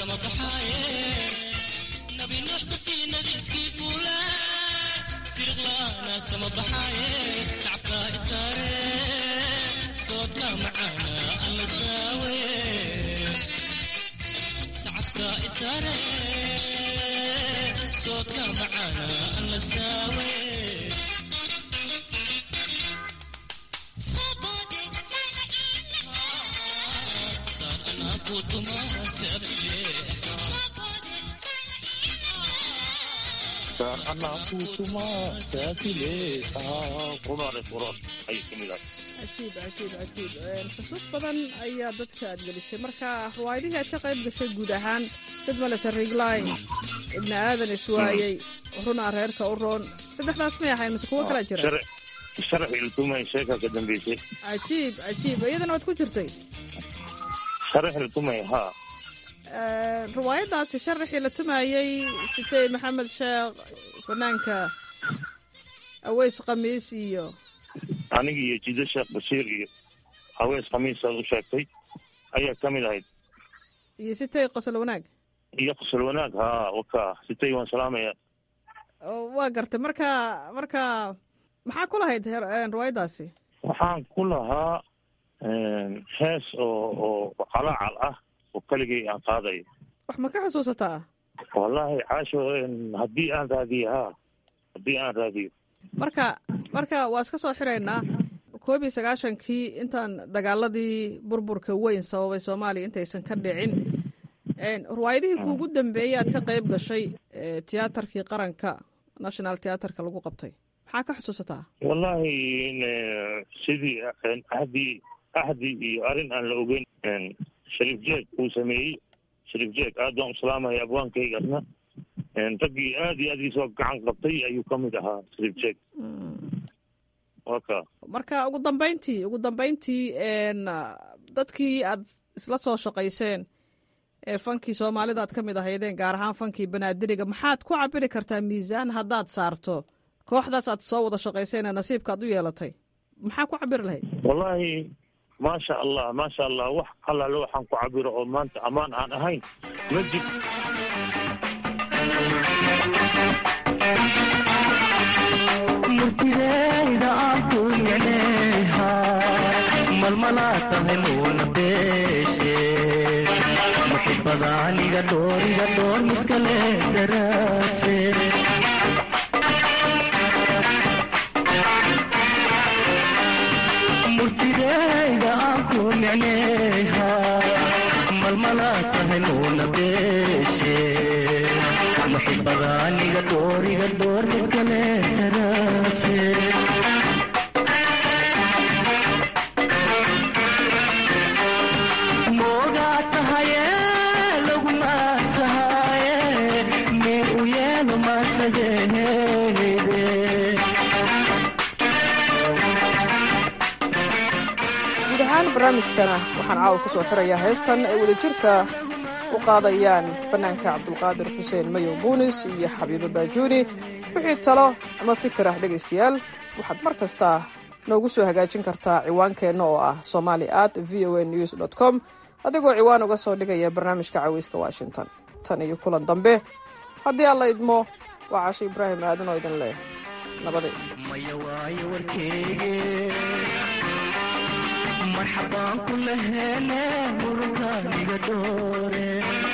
cajiib cajiib cajiib xusuus badan ayaa dadka aad gelisay marka riwaayadihii aad ka qayb gashay guud ahaan sidmale sariiglayn ibni aadan iswaayey runa reerka u roon saddexdaas may ahayn mise kuwo kala jira sharaxii la tumay sheeka ka dambeysay cajiib cajiib iyadana waad ku jirtay sharaxii la tumay haa riwaayadaasi sharaxii la tumayey sitay maxamed sheekh fanaanka aweys khamiis iyo aniga iyo jido sheekh bashiir iyo aweys khamiis aad u sheegtay ayaa ka mid ahayd iyo sitay qosol wanaag iyo qosol wanaag haa waka sitay waan salaamaya waa gartay marka marka maxaa ku lahayd riwaayadaasi waxaan ku lahaa hees oo oo calaacal ah oo keligay aan qaadayo wax ma ka xusuusataa wallaahi caasho haddii aan raadiyo haa haddii aan raadiyo marka marka waa iska soo xiraynaa koob iyo sagaashankii intaan dagaaladii burburka weyn sababay soomaaliya intaysan ka dhicin riwaayadihii kuugu dambeeyey aad ka qayb gashay tiyaatarkii qaranka national tiyaatarka lagu qabtay maxaa ka xusuusataa wallaahi sidii ahdi ahdi iyo arrin aan la ogeyn shariif jeeg uu sameeyey shariif jeeg aad baan u salaamaya abwaankaygaasna raggii aad iyo aad iisoo gacan qabtay ayuu ka mid ahaa shariif jeeg waka marka ugu dambeyntii ugu dambeyntii dadkii aad isla soo shaqayseen ee fankii soomaalida aad ka mid ahaydeen gaar ahaan fankii banaadiriga maxaad ku cabiri kartaa miisaan haddaad saarto kooxdaas aad soo wada shaqayseen ee nasiibka aad u yeelatay maxaa ku cabiri lahayd wallaahi maasha allah maasha allah wax allaale waxaan ku cabiro oo maanta ammaan aan ahayn ma jir murtidayda aan ku necneha malmalaa tahay muuna beeshe muxibada aniga dhooriga dhoor mid kale daraadse murtidayda aan ku necneha malmalaa tahay muuna beeshe muxibada aniga dhooriga dhoor mid kale daraadse moogaa tahaye laguma tahaye meer u yeelo maasageede guud ahaan barnaamijkana waxaan caawa ku soo xirayaa heestan ay wadajirka u qaadayaan fanaanka cabdulqaadir xuseen mayow buunis iyo xabiibo baajuuni wixii talo ama fikir ah dhegaystayaal waxaad mar kasta noogu soo hagaajin kartaa ciwaankeenna oo ah somali at v o a news dot com adigoo ciwaan uga soo dhigaya barnaamijka caweyska washington tan iyo kulan dambe haddii alla idmo waa casho ibraahim aadan oo idin leh nabade marxabaan ku laheene murugaaniga dhoore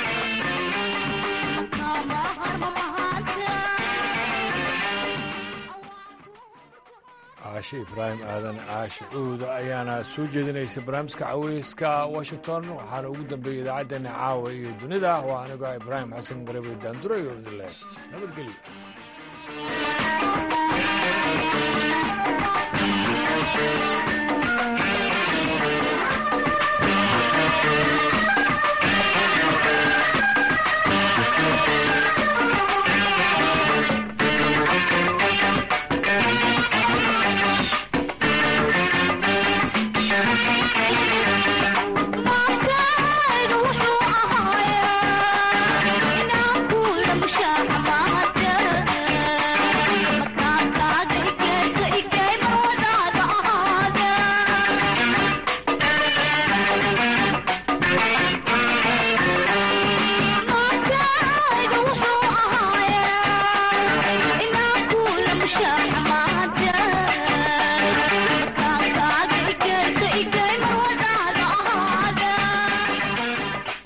caashe ibraahim aadan caashe cuuda ayaana soo jeedinaysay barnaamijka caweyska washington waxaana ugu dambeeyey idaacaddeenna caawa iyo dunida waa anigoo ibraahim xasan garabey daanduray oo idin leh nabadgelyo